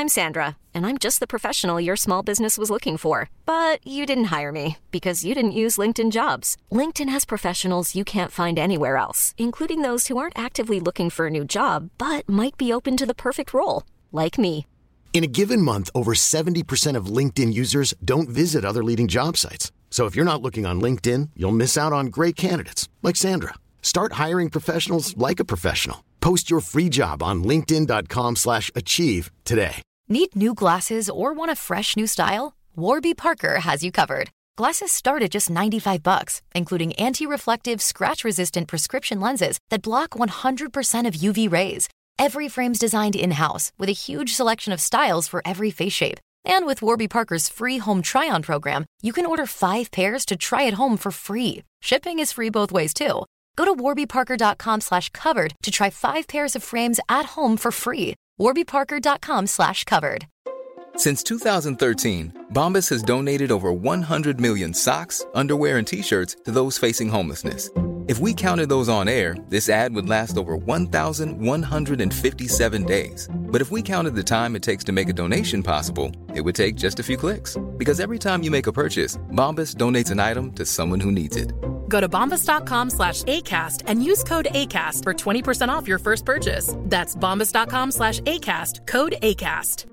I'm Sandra, and I'm just the professional your small business was looking for. But you didn't hire me because you didn't use LinkedIn Jobs. LinkedIn has professionals you can't find anywhere else, including those who aren't actively looking for a new job, but might be open to the perfect role, like me. In a given month, over 70% of LinkedIn users don't visit other leading job sites. So if you're not looking on LinkedIn, you'll miss out on great candidates like Sandra. Start hiring professionals like a professional. Post your free job on linkedin.com/achieve today. Need new glasses or want a fresh new style? Warby Parker has you covered. Glasses start at just $95, including anti-reflective, scratch-resistant prescription lenses that block 100% of UV rays. Every frame's designed in-house with a huge selection of styles for every face shape. And with Warby Parker's free home try-on program, you can order 5 pairs to try at home for free. Shipping is free both ways, too. Go to warbyparker.com/covered to try 5 pairs of frames at home for free. warbyparker.com/covered. Since 2013, Bombas has donated over 100 million socks, underwear, and T-shirts to those facing homelessness. If we counted those on air, this ad would last over 1,157 days. But if we counted the time it takes to make a donation possible, it would take just a few clicks. Because every time you make a purchase, Bombas donates an item to someone who needs it. Go to bombas.com/ACAST and use code ACAST for 20% off your first purchase. That's bombas.com/ACAST, code ACAST.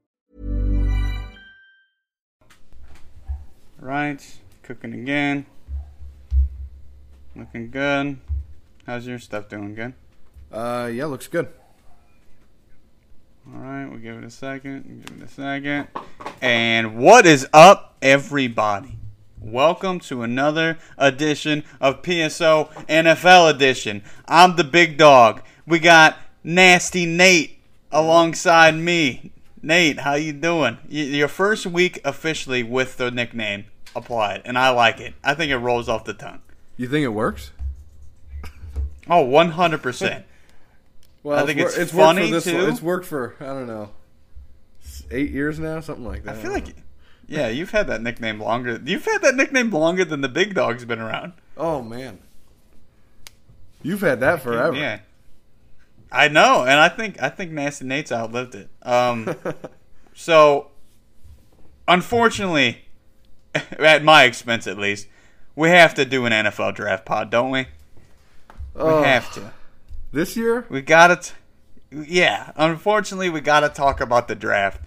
Right, cooking again. Looking good. How's your stuff doing? Good? Yeah, looks good. Alright, we'll give it a second. And what is up, everybody? Welcome to another edition of PSO NFL Edition. I'm the big dog. We got Nasty Nate alongside me. Nate, how you doing? Your first week officially with the nickname applied, and I like it. I think it rolls off the tongue. You think it works? Oh, 100%. Well, I think it's funny, too. It's worked for, I don't know, 8 years now, something like that. I feel like, yeah, you've had that nickname longer. You've had that nickname longer than the big dog's been around. Oh, man. You've had that forever. Yeah. I know, and I think Nasty Nate's outlived it. So, unfortunately, at my expense at least, we have to do an NFL draft pod, don't we? We have to. This year? We gotta. Yeah, unfortunately, we gotta talk about the draft.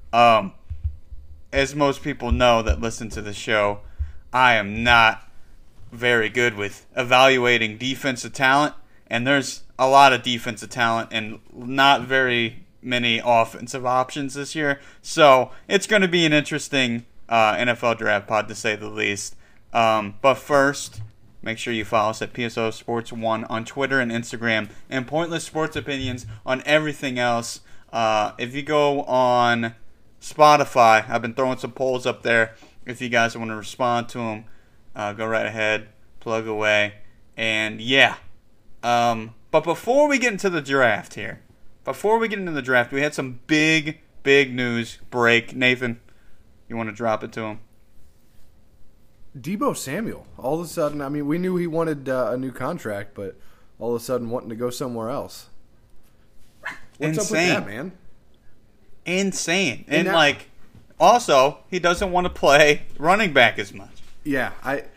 As most people know that listen to the show, I am not very good with evaluating defensive talent, and there's a lot of defensive talent and not very many offensive options this year. So it's going to be an interesting NFL draft pod, to say the least. But first, make sure you follow us at PSO Sports 1 on Twitter and Instagram, and Pointless Sports Opinions on everything else. If you go on Spotify, I've been throwing some polls up there. If you guys want to respond to them, go right ahead, plug away. And yeah. But before we get into the draft here, we had some big news break. Nathan, you want to drop it to him? Deebo Samuel, all of a sudden, I mean, we knew he wanted a new contract, but all of a sudden wanting to go somewhere else. What's up with that, man? Insane. And like, also, he doesn't want to play running back as much. Yeah,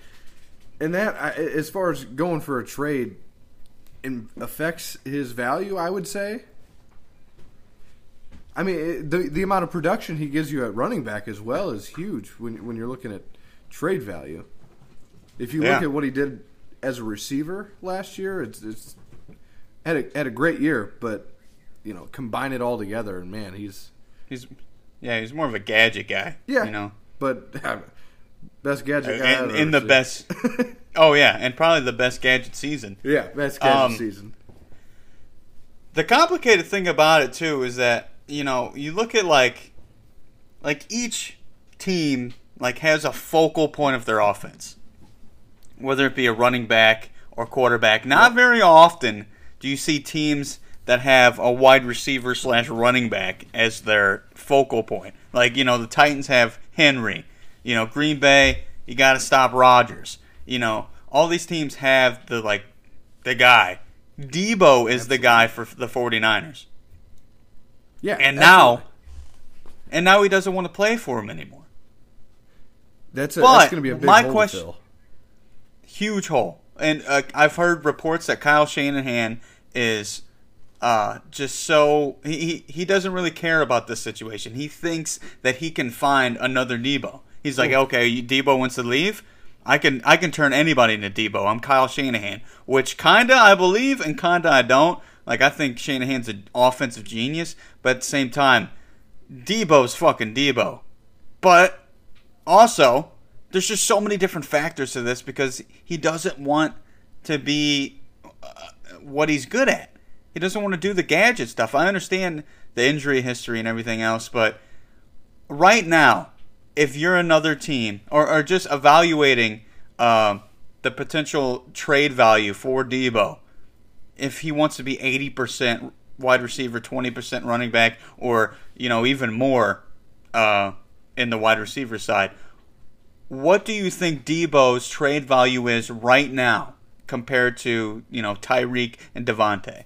as far as going for a trade, it affects his value, I would say. I mean, the amount of production he gives you at running back as well is huge when you're looking at trade value. If you look at what he did as a receiver last year, it's had a great year, but combine it all together, and man, he's more of a gadget guy. Yeah, but best gadget guy I've in the seen. best. Oh yeah, and probably the best gadget season. Yeah, best gadget season. The complicated thing about it too is that you look at like each team has a focal point of their offense, whether it be a running back or quarterback. Not very often do you see teams that have a wide receiver / running back as their focal point. Like, the Titans have Henry. Green Bay, you got to stop Rodgers. All these teams have the guy. Deebo is the guy for the 49ers. Yeah. And absolutely. and now he doesn't want to play for him anymore. That's going to be a big hole to fill. Huge hole. And I've heard reports that Kyle Shanahan is just so he doesn't really care about this situation. He thinks that he can find another Debo. He's like, okay, Debo wants to leave. I can turn anybody into Debo. I'm Kyle Shanahan, which kinda I believe and kinda I don't. Like, I think Shanahan's an offensive genius, but at the same time, Debo's fucking Debo. But also, there's just so many different factors to this because he doesn't want to be what he's good at. He doesn't want to do the gadget stuff. I understand the injury history and everything else, but right now, if you're another team or just evaluating the potential trade value for Debo, if he wants to be 80% wide receiver, 20% running back, or even more in the wide receiver side, what do you think Debo's trade value is right now compared to Tyreek and Devontae?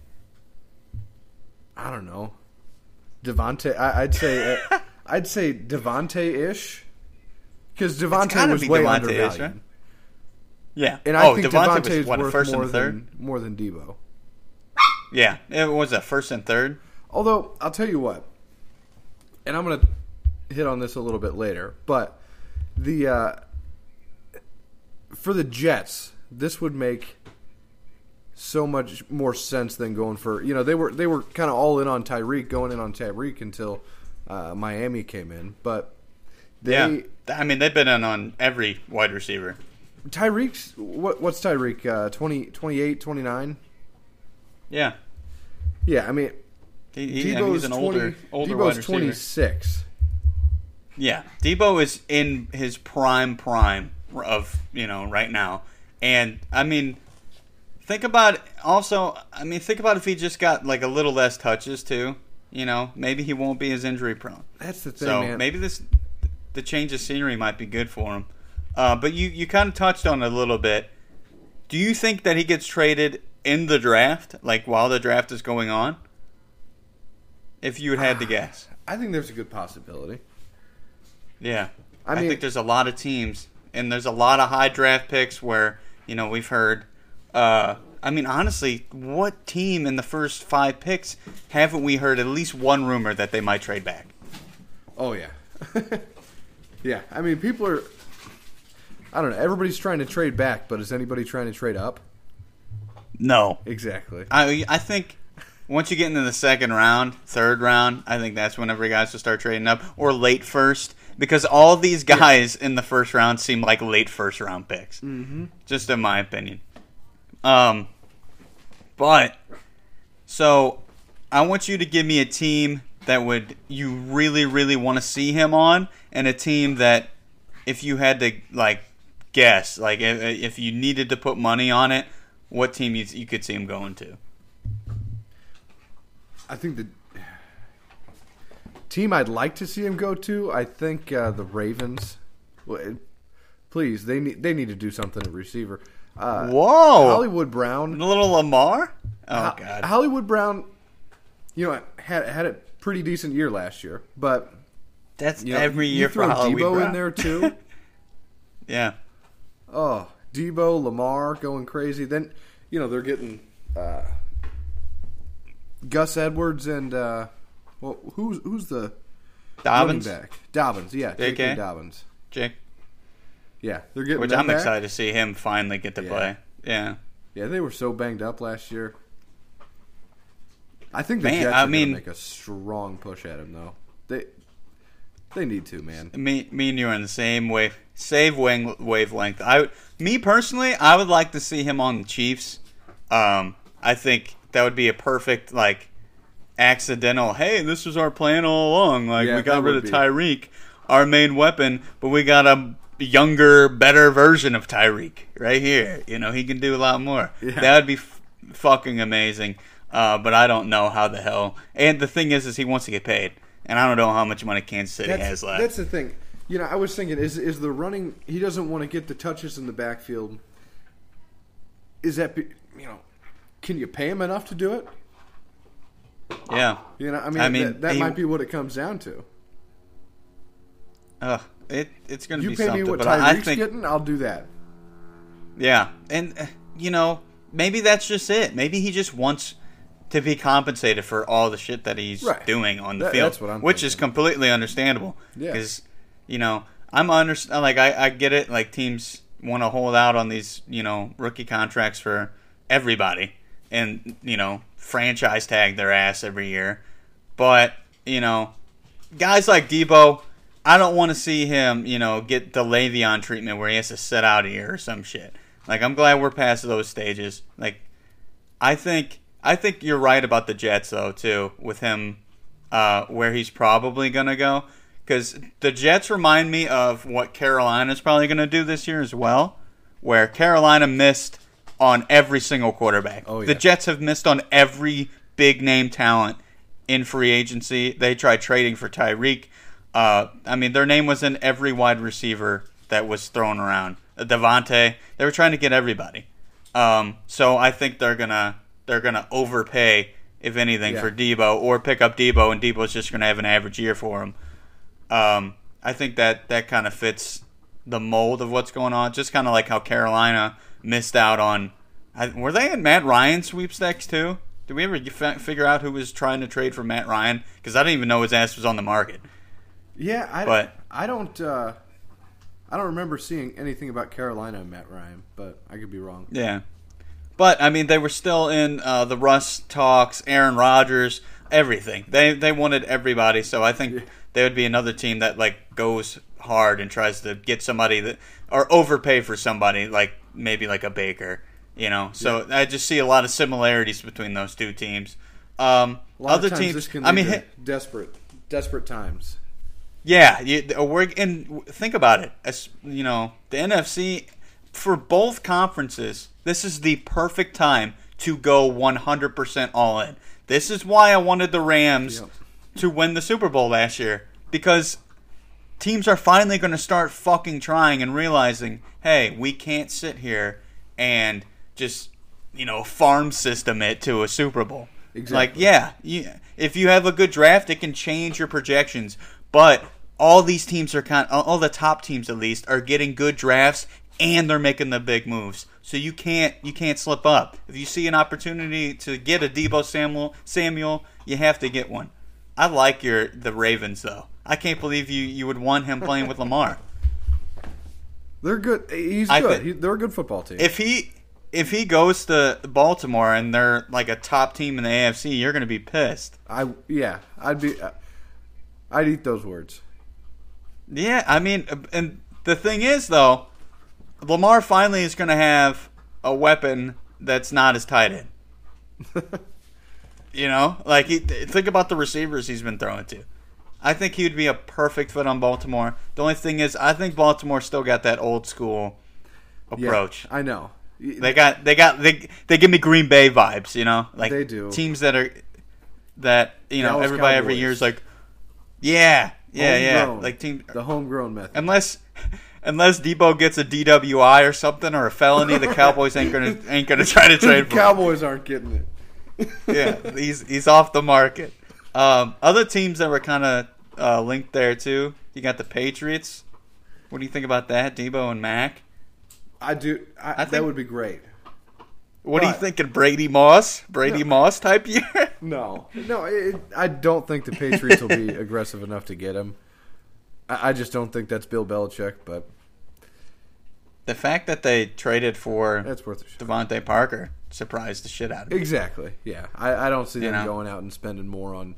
I don't know. Devontae, I'd say Devontae-ish, because Devontae was way undervalued. Right? Yeah, and I think Devontae was worth first and third, more than Debo. Yeah, it was a first and third. Although I'll tell you what, and I'm gonna hit on this a little bit later, but for the Jets, this would make so much more sense than going for they were kind of all in on Tyreek, going in on Tyreek until Miami came in, but they've been in on every wide receiver. Tyreek's what's Tyreek 28, 29? Yeah. Yeah, I mean, he's an older wide Debo's receiver. 26. Yeah, Debo is in his prime of right now, and I mean, think about if he just got like a little less touches too. Maybe he won't be as injury prone. That's the thing, so man. Maybe the change of scenery might be good for him. But you kind of touched on it a little bit. Do you think that he gets traded in the draft, like while the draft is going on? If you had to guess. I think there's a good possibility. Yeah. I think there's a lot of teams, and there's a lot of high draft picks where, we've heard. Honestly, what team in the first 5 picks haven't we heard at least one rumor that they might trade back? Oh, yeah. Yeah, I mean, people are... I don't know. Everybody's trying to trade back, but is anybody trying to trade up? No. Exactly. I think once you get into the second round, third round, I think that's whenever guys will start trading up, or late first, because all these guys in the first round seem like late first round picks. Mm-hmm. Just in my opinion. But so I want you to give me a team that you really, really want to see him on, and a team that if you had to guess, if you needed to put money on it, what team you could see him going to? I think the team I'd like to see him go to, I think the Ravens. Please, they need to do something at receiver. Whoa! Hollywood Brown. A little Lamar? Oh, God. Hollywood Brown, had a pretty decent year last year, but... That's every year for Hollywood Brown. You throw Debo in there, too? Yeah. Oh, Debo, Lamar going crazy. Then, they're getting Gus Edwards and, who's the Dobbins? running back? Dobbins, yeah. J.K. Dobbins. Jake. Yeah, they're getting Which them I'm back. excited to see him finally get to play. Yeah. Yeah, they were so banged up last year. I think the Jets are going to make a strong push at him, though. They need to, man. Me and you are in the same wavelength. Me personally, I would like to see him on the Chiefs. I think that would be a perfect accidental. Hey, this was our plan all along. We got rid of Tyreek, our main weapon, but we got a younger, better version of Tyreek right here. He can do a lot more. Yeah. That would be fucking amazing. But I don't know how the hell. And the thing is he wants to get paid. And I don't know how much money Kansas City has left. That's the thing. I was thinking, is the running... He doesn't want to get the touches in the backfield. Is that... Can you pay him enough to do it? Yeah. That might be what it comes down to. it's going to be something. something. You pay me what but Tyreek's think, getting, I'll do that. Yeah, and maybe that's just it. Maybe he just wants to be compensated for all the shit that he's doing on the field, that's what I'm which thinking. is completely understandable. Yeah, because I get it. Like, teams want to hold out on these rookie contracts for everybody, and franchise tag their ass every year. But guys like Debo, I don't want to see him get the Le'Veon treatment where he has to sit out a year or some shit. Like, I'm glad we're past those stages. Like, I think you're right about the Jets, though, too, with him where he's probably going to go. Because the Jets remind me of what Carolina's probably going to do this year as well, where Carolina missed on every single quarterback. Oh, yeah. The Jets have missed on every big-name talent in free agency. They tried trading for Tyreek. Their name was in every wide receiver that was thrown around. Devontae. They were trying to get everybody. So I think they're gonna overpay, if anything, for Debo, or pick up Debo, and Debo's just gonna have an average year for him. I think that kind of fits the mold of what's going on. Just kind of like how Carolina missed out on. Were they in Matt Ryan sweepstakes too? Did we ever figure out who was trying to trade for Matt Ryan? Because I didn't even know his ass was on the market. Yeah, I don't remember seeing anything about Carolina and Matt Ryan, but I could be wrong. Yeah. But, they were still in the Russ talks, Aaron Rodgers, everything. They wanted everybody, so I think they would be another team that, goes hard and tries to get somebody that, or overpay for somebody, maybe like a Baker, So I just see a lot of similarities between those two teams. Other teams, this can lead to desperate times. Yeah, and think about it. As the NFC, for both conferences, this is the perfect time to go 100% all in. This is why I wanted the Rams to win the Super Bowl last year, because teams are finally going to start fucking trying and realizing, hey, we can't sit here and just farm system it to a Super Bowl. Exactly. If you have a good draft, it can change your projections. But all these teams all the top teams at least, are getting good drafts, and they're making the big moves. So you can't slip up. If you see an opportunity to get a Deebo Samuel, you have to get one. I like the Ravens though. I can't believe you would want him playing with Lamar. They're good. He's good. They're a good football team. If he goes to Baltimore and they're like a top team in the AFC, you're going to be pissed. I'd eat those words. Yeah, and the thing is, though, Lamar finally is going to have a weapon that's not his tight end. Think about the receivers he's been throwing to. I think he would be a perfect fit on Baltimore. The only thing is, I think Baltimore still got that old school approach. Yeah, I know. They give me Green Bay vibes, they do. Teams that everybody Cowboys. Every year is like, yeah, like the homegrown method. Unless Debo gets a DWI or something, or a felony, the Cowboys ain't gonna try to trade for him. Cowboys aren't getting it. Yeah, he's off the market. Other teams that were kind of linked there too. You got the Patriots. What do you think about that, Debo and Mac? I do. I think that would be great. What are you thinking, Brady Moss type year? No. I don't think the Patriots will be aggressive enough to get him. I just don't think that's Bill Belichick. But the fact that they traded for that's worth a shot. Devontae Parker surprised the shit out of me. Exactly. Yeah, I don't see them going out and spending more on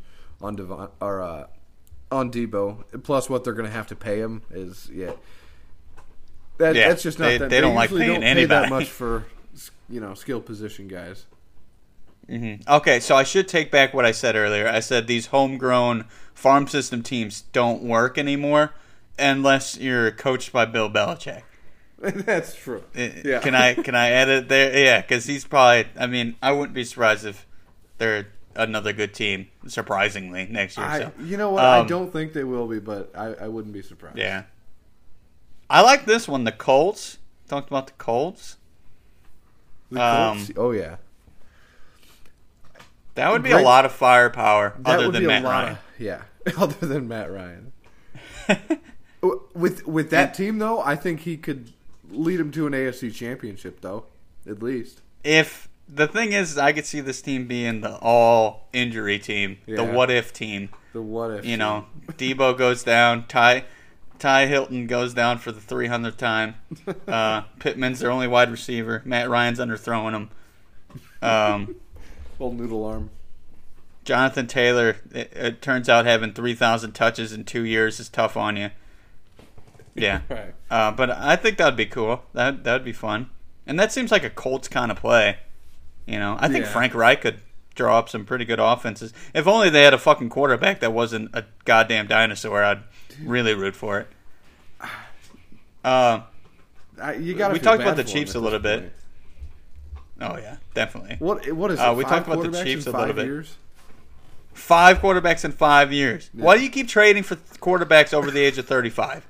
Debo. Plus, what they're going to have to pay him is That's just not that. They don't like paying anybody. Pay that much for skill position guys. Mm-hmm. Okay, so I should take back what I said earlier. I said these homegrown farm system teams don't work anymore unless you're coached by Bill Belichick. That's true. Yeah. Can I add it there? Yeah, because he's probably. I wouldn't be surprised if they're another good team. Surprisingly, next year. You know what? I don't think they will be, but I wouldn't be surprised. Yeah. I like this one. The Colts. Talked about the Colts. The Colts? Oh yeah. That would be a lot of firepower other than Matt Ryan. Other than Matt Ryan. With that team, though, I think he could lead him to an AFC championship, though, at least. If the thing is, I could see this team being the all-injury team, the what-if team. The what-if You know, Debo goes down, Ty Hilton goes down for the 300th time. Pittman's their only wide receiver. Matt Ryan's underthrowing him. Old noodle arm. Jonathan Taylor, it turns out having 3,000 touches in 2 years is tough on you. Yeah. Right. But I think that would be cool. That would be fun. And that seems like a Colts kind of play. You know, I think Frank Reich could draw up some pretty good offenses. If only they had a fucking quarterback that wasn't a goddamn dinosaur, I'd really root for it. We talked about the Chiefs a little bit. Oh, yeah, definitely. What is it? We talked about the Chiefs a little bit. Years? 5 quarterbacks in 5 years. Yeah. Why do you keep trading for quarterbacks over the age of 35?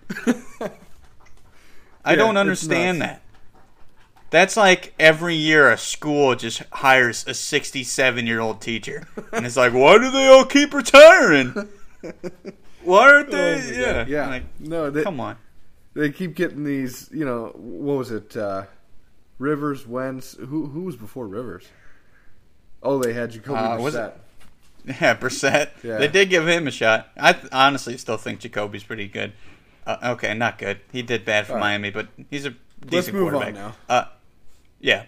I don't understand that. That's like every year a school just hires a 67-year-old teacher. And it's like, why do they all keep retiring? Why aren't they? Yeah. Like, no, come on. They keep getting these, you know, what was it? Rivers, Wentz. Who was before Rivers? Oh, they had Jacoby Brissett. Yeah, Brissett. Yeah. They did give him a shot. I honestly still think Jacoby's pretty good. Okay, not good. He did bad for Miami, but he's a decent quarterback. Let's move on now. Yeah.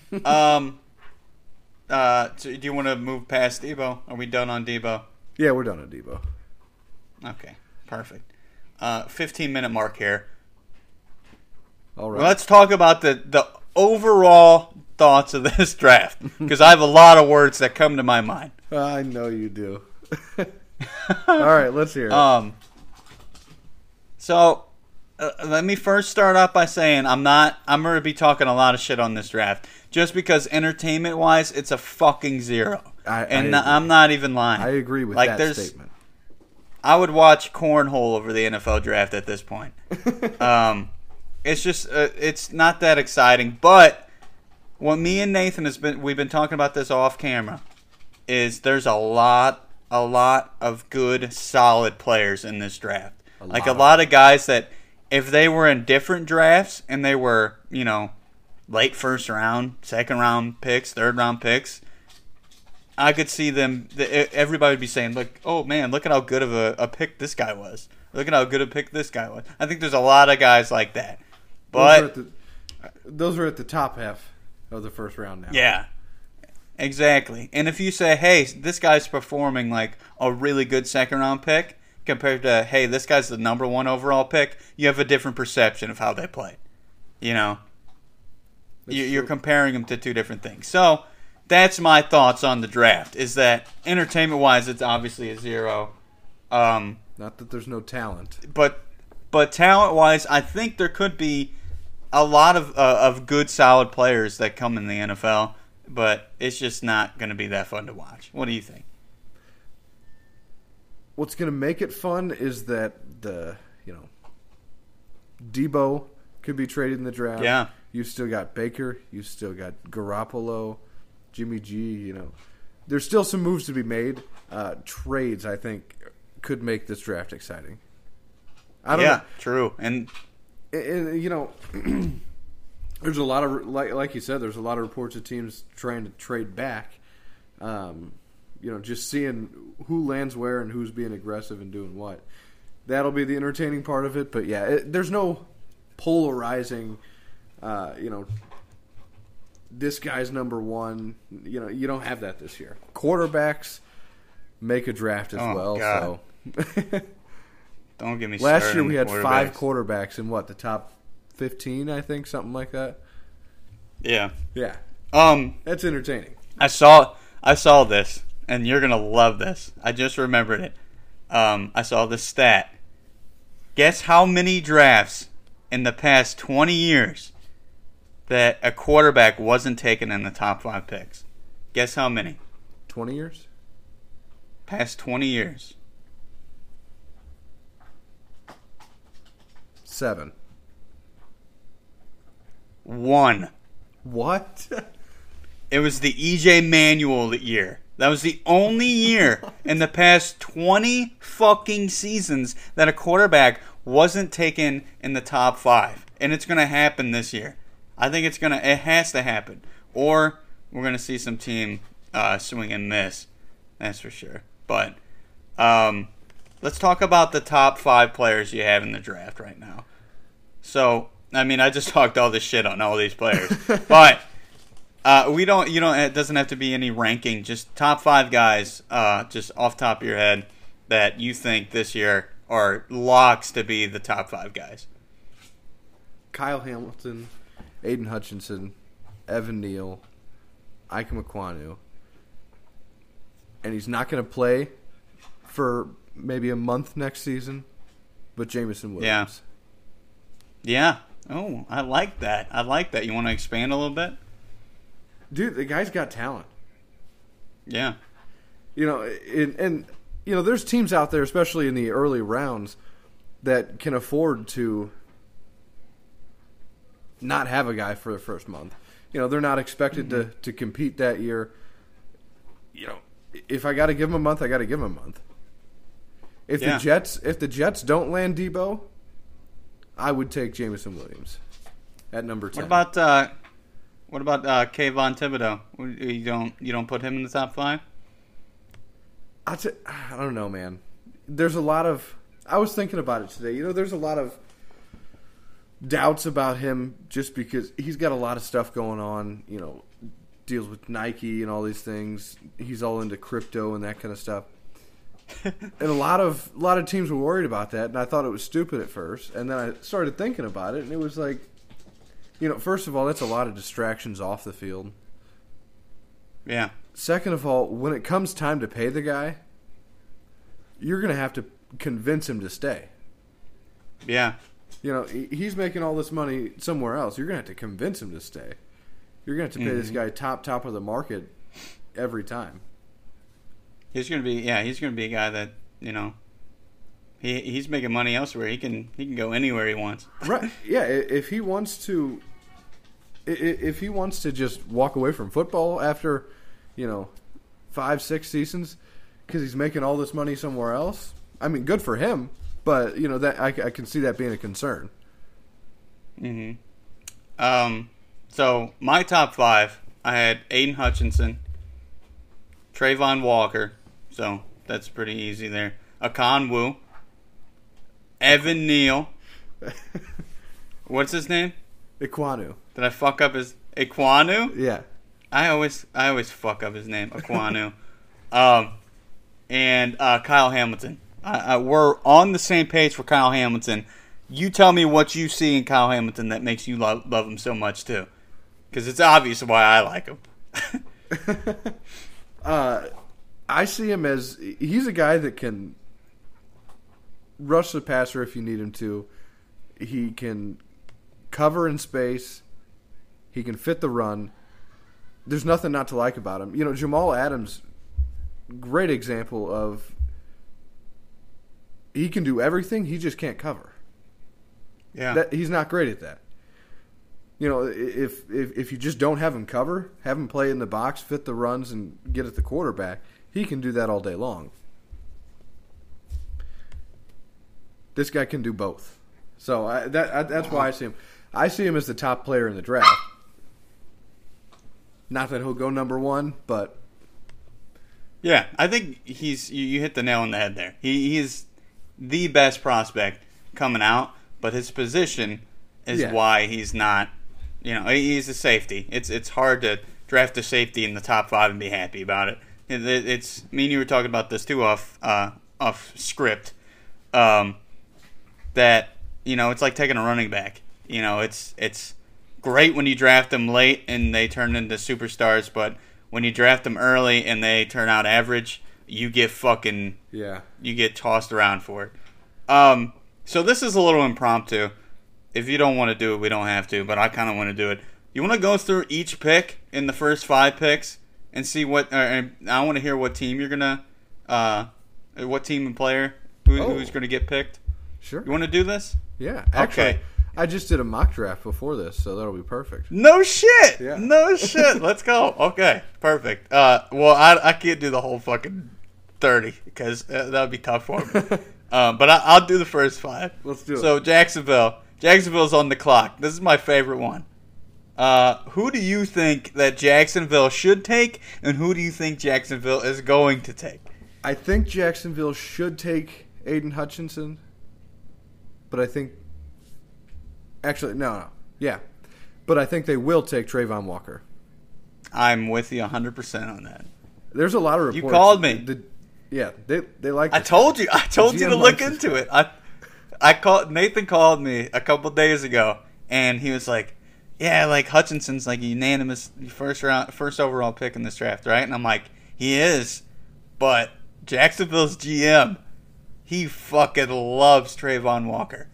So do you want to move past Debo? Are we done on Debo? Yeah, we're done on Debo. Okay, perfect. 15-minute mark here. All right. Well, let's talk about the overall thoughts of this draft, because I have a lot of words that come to my mind. I know you do. All right, let's hear it. So, let me first start off by saying I'm going to be talking a lot of shit on this draft, just because entertainment-wise, it's a fucking 0. I'm not even lying. I agree with that statement. I would watch cornhole over the NFL draft at this point. It's just, it's not that exciting. But what me and Nathan we've been talking about this off camera, is there's a lot of good, solid players in this draft. A lot of guys that, if they were in different drafts and they were, you know, late first round, second round picks, third round picks, I could see them. Everybody would be saying, "Look, oh man, look at how good of a pick this guy was. Look at how good a pick this guy was." I think there's a lot of guys like that. But those are at the top half of the first round now. Yeah, exactly. And if you say, "Hey, this guy's performing like a really good second round pick," compared to, "Hey, this guy's the number 1 overall pick," you have a different perception of how they play. You know, you're comparing them to two different things. So that's my thoughts on the draft. Is that entertainment-wise, it's obviously a 0. Not that there's no talent, but talent-wise, I think there could be a lot of good, solid players that come in the NFL. But it's just not going to be that fun to watch. What do you think? What's going to make it fun is that Debo could be traded in the draft. Yeah. You've still got Baker. You've still got Garoppolo, Jimmy G. You know, there's still some moves to be made. Trades, I think, could make this draft exciting. I don't know. True. And you know, there's a lot of like you said. There's a lot of reports of teams trying to trade back. You know, just seeing who lands where and who's being aggressive and doing what. That'll be the entertaining part of it. But yeah, there's no polarizing. You know, this guy's number 1. You know, you don't have that this year. Quarterbacks make a draft as well. God. So don't get me started. Last year we had 5 quarterbacks in the top 15, I think, something like that. Yeah. Yeah. That's entertaining. I saw this, and you're gonna love this. I just remembered it. I saw this stat. Guess how many drafts in the past 20 years that a quarterback wasn't taken in the top 5 picks? Guess how many? 20 years? Past 20 years. 7. 1. What? It was the E.J. Manuel year. That was the only year in the past 20 fucking seasons that a quarterback wasn't taken in the top 5, and it's going to happen this year. I think it has to happen, or we're going to see some team swing and miss. That's for sure. But let's talk about the top 5 players you have in the draft right now. So, I mean, I just talked all this shit on all these players, but it doesn't have to be any ranking. Just top 5 guys, just off top of your head, that you think this year are locks to be the top 5 guys. Kyle Hamilton, Aiden Hutchinson, Evan Neal, Ike Ekwonu. And he's not going to play for maybe a month next season, but Jameson Williams. Yeah. Oh, I like that. You want to expand a little bit? Dude, the guy's got talent. Yeah. There's teams out there, especially in the early rounds, that can afford to not have a guy for the first month. They're not expected to compete that year. If I got to give him a month, I got to give him a month. If the Jets don't land Debo, I would take Jameson Williams at number 10. What about Kayvon Thibodeau? You don't put him in the top 5? I don't know, man. There's a lot of. I was thinking about it today. There's a lot of doubts about him just because he's got a lot of stuff going on. Deals with Nike and all these things. He's all into crypto and that kind of stuff. And a lot of teams were worried about that, and I thought it was stupid at first. And then I started thinking about it, and it was like, first of all, that's a lot of distractions off the field. Yeah. Second of all, when it comes time to pay the guy, you're going to have to convince him to stay. Yeah. He's making all this money somewhere else. You're going to have to convince him to stay. You're going to have to pay this guy top of the market every time. He's going to be a guy that, he's making money elsewhere. He can go anywhere he wants. Right. Yeah, if he wants to just walk away from football after, 5-6 seasons because he's making all this money somewhere else, I mean, good for him, but that I can see that being a concern. So my top 5, I had Aiden Hutchinson, Trayvon Walker, so that's pretty easy there. Ekwonu, Evan Neal. What's his name? Ekwonu. Did I fuck up his Ekwonu? Yeah. I always fuck up his name, Ekwonu. And Kyle Hamilton. We're on the same page for Kyle Hamilton. You tell me what you see in Kyle Hamilton that makes you love him so much too, because it's obvious why I like him. I see him as he's a guy that can rush the passer if you need him to. He can cover in space. He can fit the run. There's nothing not to like about him. Jamal Adams, great example of he can do everything. He just can't cover. Yeah, he's not great at that. If you just don't have him cover, have him play in the box, fit the runs, and get at the quarterback, he can do that all day long. This guy can do both. So that's why I see him. I see him as the top player in the draft. Not that he'll go number 1, but yeah, I think you hit the nail on the head there. He is the best prospect coming out, but his position is why he's not. He's a safety. It's hard to draft a safety in the top 5 and be happy about it. It's me and you were talking about this too off script. That it's like taking a running back. It's great when you draft them late and they turn into superstars, but when you draft them early and they turn out average, you get you get tossed around for it. So this is a little impromptu. If you don't want to do it, we don't have to, but I kind of want to do it. You want to go through each pick in the first 5 picks and see what. I want to hear what team you're gonna, what team and player who's going to get picked. Sure. You want to do this? Yeah. Actually, okay. I just did a mock draft before this, so that'll be perfect. No shit. Yeah. No shit. Let's go. Okay. Perfect. Well, I can't do the whole fucking 30 because that would be tough for me. But I'll do the first 5. Let's do it. So Jacksonville's on the clock. This is my favorite one. Who do you think that Jacksonville should take, and who do you think Jacksonville is going to take? I think Jacksonville should take Aiden Hutchinson, but I think... Actually, no. Yeah. But I think they will take Trayvon Walker. I'm with you 100% on that. There's a lot of reports. You called me. They like I told you to look into it. Nathan called me a couple days ago, and he was like, yeah, like Hutchinson's like a unanimous first overall pick in this draft, right? And I'm like, he is, but Jacksonville's GM, he fucking loves Trayvon Walker.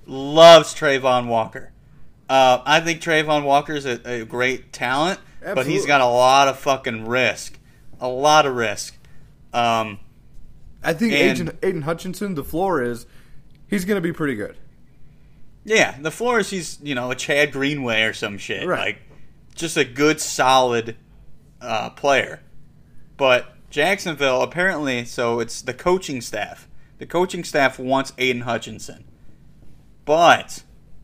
I think Trayvon Walker is a great talent, Absolutely. But he's got a lot of fucking risk. A lot of risk. I think Aiden Hutchinson, the floor is, he's going to be pretty good. Yeah, the floor is he's, a Chad Greenway or some shit. Right. Like, just a good, solid player. But Jacksonville, apparently, so it's the coaching staff. The coaching staff wants Aiden Hutchinson. But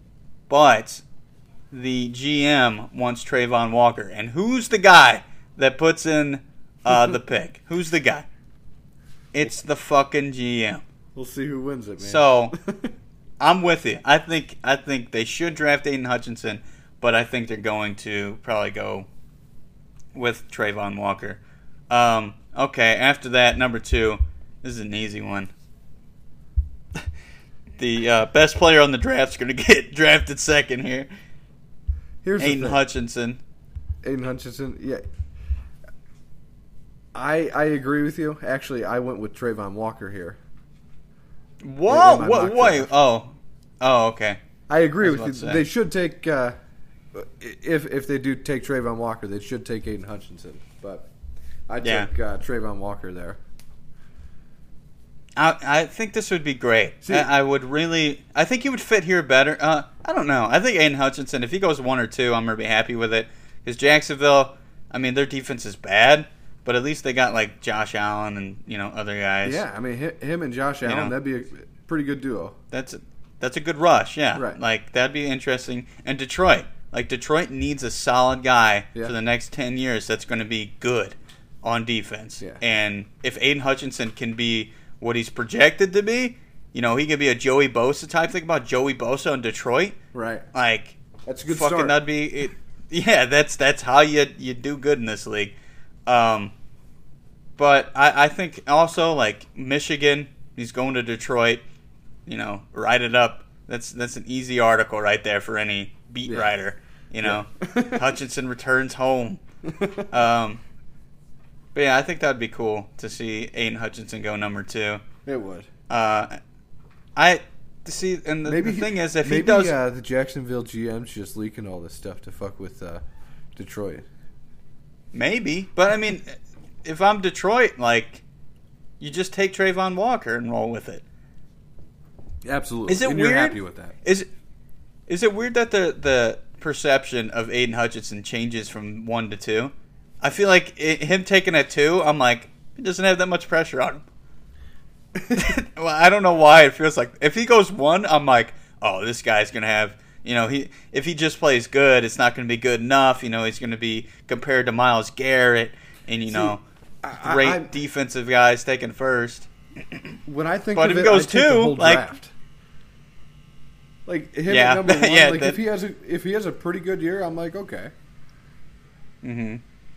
the GM wants Trayvon Walker. And who's the guy that puts in the pick? Who's the guy? It's the fucking GM. We'll see who wins it, man. So, I'm with you. I think they should draft Aiden Hutchinson, but I think they're going to probably go with Trayvon Walker. Okay, after that, number 2. This is an easy one. The best player on the draft is going to get drafted second here. Here's Aiden Hutchinson. Aiden Hutchinson, yeah. I agree with you. Actually, I went with Trayvon Walker here. Whoa! Wait. Oh, okay. I agree with you. They should take if they do take Trayvon Walker, they should take Aiden Hutchinson. But I took Trayvon Walker there. I think this would be great. See, I think he would fit here better. I don't know. I think Aiden Hutchinson, if he goes 1 or 2, I'm going to be happy with it. Because Jacksonville, I mean, their defense is bad, but at least they got, like, Josh Allen and, other guys. Yeah, I mean, him and Josh Allen, that'd be a pretty good duo. That's a good rush, yeah. Right. Like, that'd be interesting. And Detroit. Like, Detroit needs a solid guy for the next 10 years that's going to be good on defense. Yeah. And if Aiden Hutchinson can be what he's projected to be, he could be a Joey Bosa type. Think about Joey Bosa in Detroit. Right. Like, that's a good start. That'd be it. Yeah, that's how you do good in this league. But I think also, like, Michigan, he's going to Detroit. Write it up. That's an easy article right there for any beat writer. Hutchinson returns home. But yeah, I think that'd be cool to see Aiden Hutchinson go number 2. It would. The thing is, if maybe he does, the Jacksonville GM's just leaking all this stuff to fuck with Detroit. Maybe, but I mean, if I'm Detroit, like, you just take Trayvon Walker and roll with it. Absolutely. Is it weird? You're happy with that? Is it weird that the perception of Aiden Hutchinson changes from 1 to 2? I feel like him taking a 2, I'm like, he doesn't have that much pressure on him. Well, I don't know why it feels like. If he goes 1, I'm like, oh, this guy's going to have, if he just plays good, it's not going to be good enough. He's going to be compared to Myles Garrett and, great defensive guys taken first. When I think but of if he goes I take the whole 2, like, draft. Like him at number 1, if he has a pretty good year, I'm like, okay. Mm-hmm.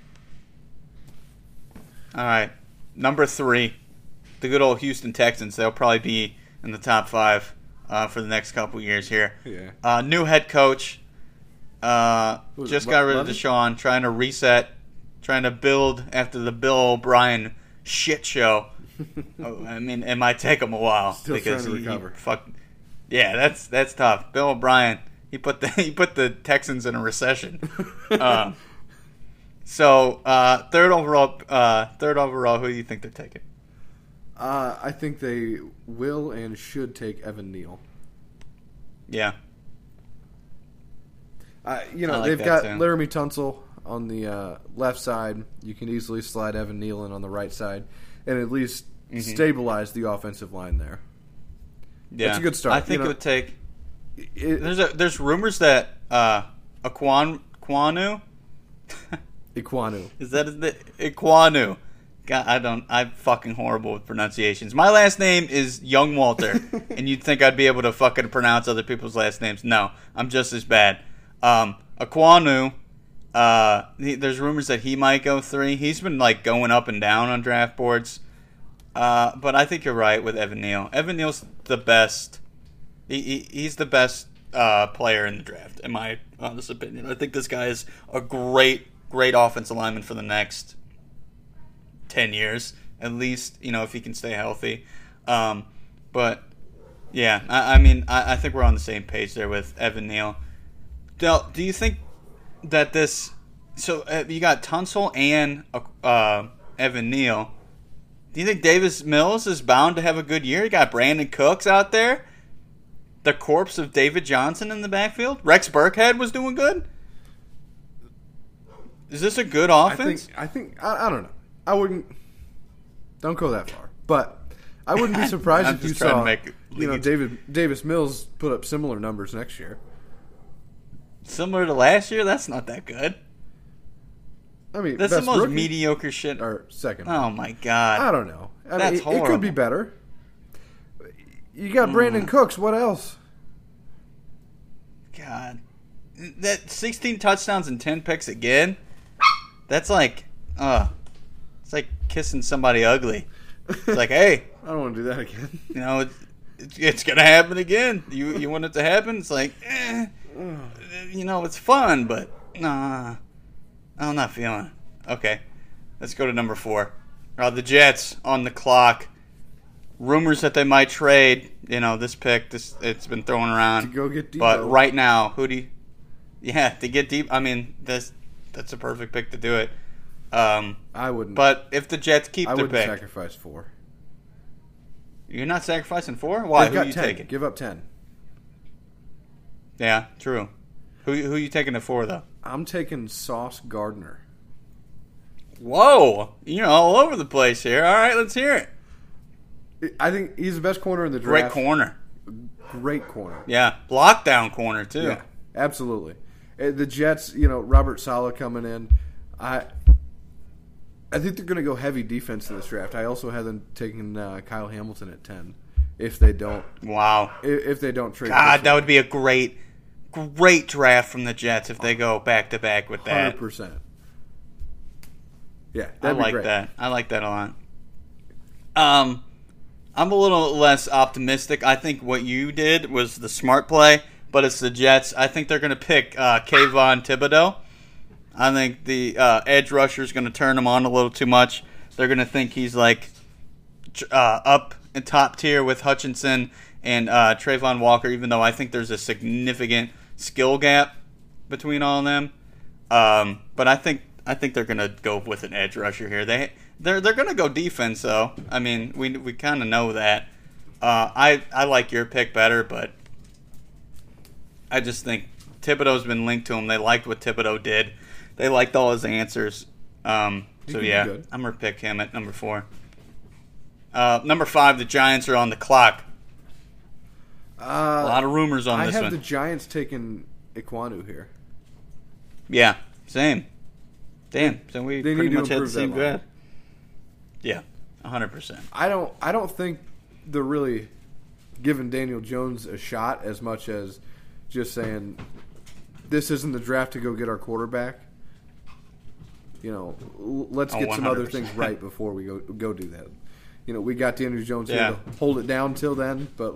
All right, number 3, the good old Houston Texans. They'll probably be in the top 5 for the next couple years here. Yeah. New head coach. Just got rid of Deshaun, trying to reset, trying to build after the Bill O'Brien shit show. I mean, it might take him a while Still because trying to recover. Yeah, that's tough. Bill O'Brien, he put the Texans in a recession. So, third overall, who do you think they're taking? I think they will and should take Evan Neal. Yeah. They've got Laramie Tunsil on the left side. You can easily slide Evan Neal in on the right side and at least stabilize the offensive line there. Yeah, it's a good start. I think it would take. There's rumors that Ekwonu. Ekwonu. Is that Ekwonu? God, I'm fucking horrible with pronunciations. My last name is Young Walter, and you'd think I'd be able to fucking pronounce other people's last names. No, I'm just as bad. Ekwonu. There's rumors that he might go 3. He's been like going up and down on draft boards. But I think you're right with Evan Neal. Evan Neal's the best. He's the best player in the draft, in my honest opinion. I think this guy is a great offensive lineman for the next 10 years, at least, if he can stay healthy. But, yeah, I think we're on the same page there with Evan Neal. Del, do you think that this... So, you got Tunsil and Evan Neal. Do you think Davis Mills is bound to have a good year? You got Brandon Cooks out there. The corpse of David Johnson in the backfield. Rex Burkhead was doing good. Is this a good offense? I don't know. I wouldn't. Don't go that far. But I wouldn't be surprised if you saw Davis Mills put up similar numbers next year. Similar to last year? That's not that good. I mean, that's the most mediocre shit. Or second. Oh my god. I don't know. That's horrible. It could be better. You got Brandon Cooks. What else? God, that 16 touchdowns and 10 picks again. That's like, it's like kissing somebody ugly. It's like, hey, I don't want to do that again. It's gonna happen again. You want it to happen? It's like, it's fun, but nah, I'm not feeling it. Okay, let's go to number 4. The Jets on the clock. Rumors that they might trade. This pick. It's been thrown around. To go get Debo. But right now, to get deep. I mean, that's a perfect pick to do it. I wouldn't. But if the Jets keep their pick, I wouldn't sacrifice 4. You're not sacrificing 4? Why? Who are you 10. taking? Give up 10. Yeah, true. Who are you taking it for, though? I'm taking Sauce Gardner. Whoa! You're all over the place here. All right, let's hear it. I think he's the best corner in the draft. Great corner. Great corner. Yeah, lockdown corner, too. Yeah, absolutely. The Jets, Robert Saleh coming in. I think they're going to go heavy defense in this draft. I also have them taking Kyle Hamilton at 10 if they don't. Wow. If they don't trade. God, that would be a great draft from the Jets if they go back-to-back with that. 100%. Yeah, that'd be great. I like that a lot. I'm a little less optimistic. I think what you did was the smart play, but it's the Jets. I think they're going to pick Kayvon Thibodeau. I think the edge rusher is going to turn him on a little too much. They're going to think he's like up in top tier with Hutchinson and Trayvon Walker, even though I think there's a significant skill gap between all of them. But I think they're going to go with an edge rusher here. They're going to go defense, though. I mean, we kind of know that. I like your pick better, but I just think Thibodeau's been linked to him. They liked what Thibodeau did. They liked all his answers. So, yeah, I'm going to pick him at number 4. Number 5, the Giants are on the clock. A lot of rumors on this one. I have the Giants taking Ekwonu here. Yeah, same. Damn, so we they pretty need much to had the same line. draft. Yeah, 100%. I don't think they're really giving Daniel Jones a shot as much as just saying this isn't the draft to go get our quarterback. Let's get some other things right before we go do that. We got Daniel Jones here to hold it down till then, but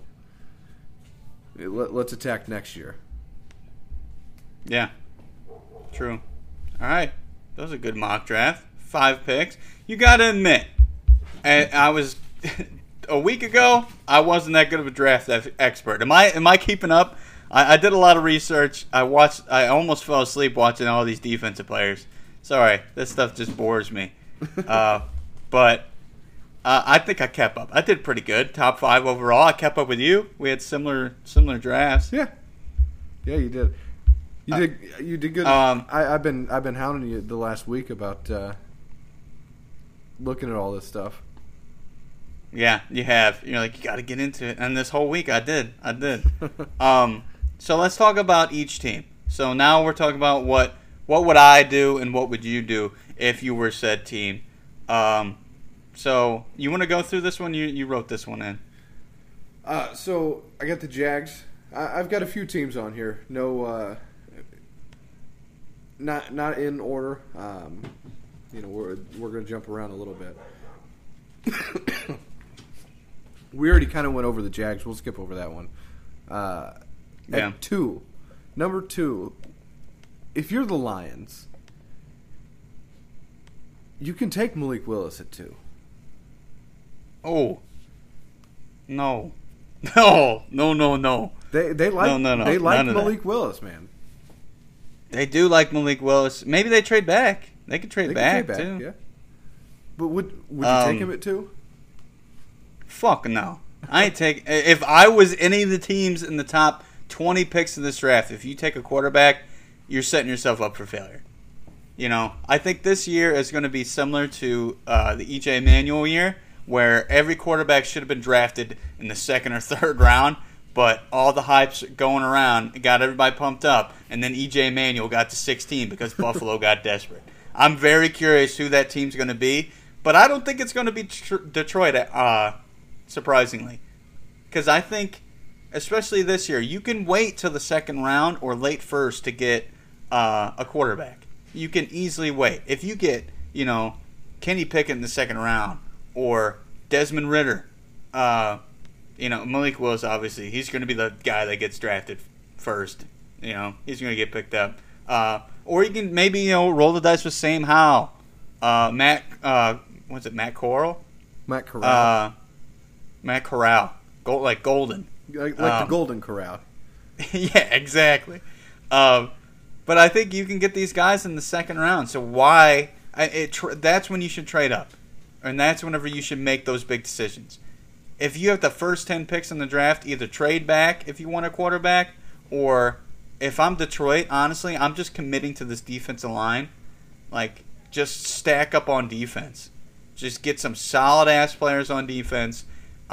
let's attack next year. Yeah, true. All right, that was a good mock draft. 5 picks. You got to admit, I was a week ago. I wasn't that good of a draft expert. Am I keeping up? I did a lot of research. I almost fell asleep watching all these defensive players. Sorry, this stuff just bores me. But I think I kept up. I did pretty good. Top 5 overall. I kept up with you. We had similar drafts. Yeah, you did. You did good. I've been hounding you the last week about looking at all this stuff. Yeah, you have. You're like, you got to get into it. And this whole week, I did. So let's talk about each team. So now we're talking about what would I do and what would you do if you were said team. So you want to go through this one? You wrote this one in. So I got the Jags. I've got a few teams on here. No, not in order. We're going to jump around a little bit. We already kind of went over the Jags. We'll skip over that one. At 2, number 2, if you're the Lions, you can take Malik Willis at 2. Oh. No. No. They like Malik Willis, man. They do like Malik Willis. Maybe they trade back. They could trade back too. Yeah. But would you take him at 2? Fuck no. I ain't take. If I was any of the teams in the top 20 picks of this draft, if you take a quarterback, you're setting yourself up for failure. I think this year is going to be similar to the E.J. Manuel year, where every quarterback should have been drafted in the 2nd or 3rd round, but all the hype's going around got everybody pumped up, and then E.J. Manuel got to 16 because Buffalo got desperate. I'm very curious who that team's going to be, but I don't think it's going to be Detroit, surprisingly. Because I think, especially this year, you can wait till the 2nd round or late 1st to get a quarterback. You can easily wait. If you get, Kenny Pickett in the 2nd round or Desmond Ridder, Malik Willis, obviously, he's going to be the guy that gets drafted first. He's going to get picked up. Or you can maybe, roll the dice with Sam Howell. Matt Corral? Matt Corral. Matt Corral. Like Golden. Like the Golden Corral. Yeah, exactly. But I think you can get these guys in the 2nd round. So why? That's when you should trade up. And that's whenever you should make those big decisions. If you have the first 10 picks in the draft, either trade back if you want a quarterback, or if I'm Detroit, honestly, I'm just committing to this defensive line. Like, just stack up on defense. Just get some solid-ass players on defense.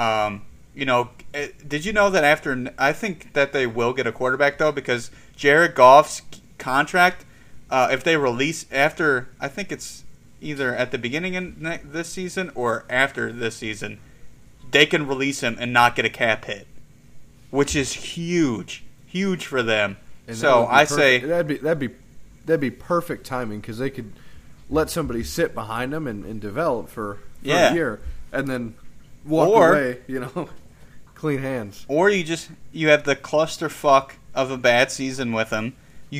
Did you know that I think that they will get a quarterback, though, because Jared Goff's contract, if they release after, I think it's either at the beginning of this season or after this season, they can release him and not get a cap hit, which is huge for them. And so I say that'd be perfect timing because they could let somebody sit behind them and develop for a year and then walk away, clean hands. Or you have the clusterfuck of a bad season with them.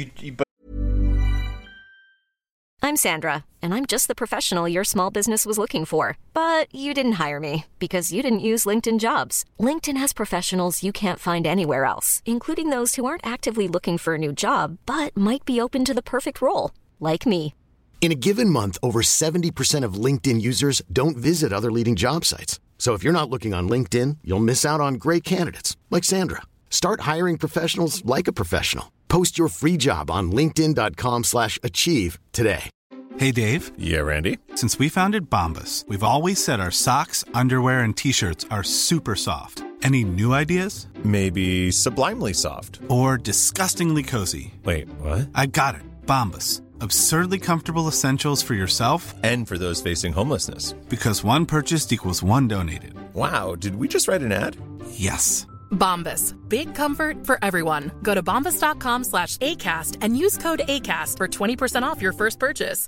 I'm Sandra, and I'm just the professional your small business was looking for. But you didn't hire me because you didn't use LinkedIn Jobs. LinkedIn has professionals you can't find anywhere else, including those who aren't actively looking for a new job, but might be open to the perfect role, like me. In a given month, over 70% of LinkedIn users don't visit other leading job sites. So if you're not looking on LinkedIn, you'll miss out on great candidates like Sandra. Start hiring professionals like a professional. Post your free job on linkedin.com/achieve today. Hey, Dave. Yeah, Randy. Since we founded Bombas, we've always said our socks, underwear, and T-shirts are super soft. Any new ideas? Maybe sublimely soft. Or disgustingly cozy. Wait, what? I got it. Bombas. Absurdly comfortable essentials for yourself and for those facing homelessness. Because one purchased equals one donated. Wow, did we just write an ad? Yes. Bombas. Big comfort for everyone. Go to bombas.com/ACAST and use code ACAST for 20% off your first purchase.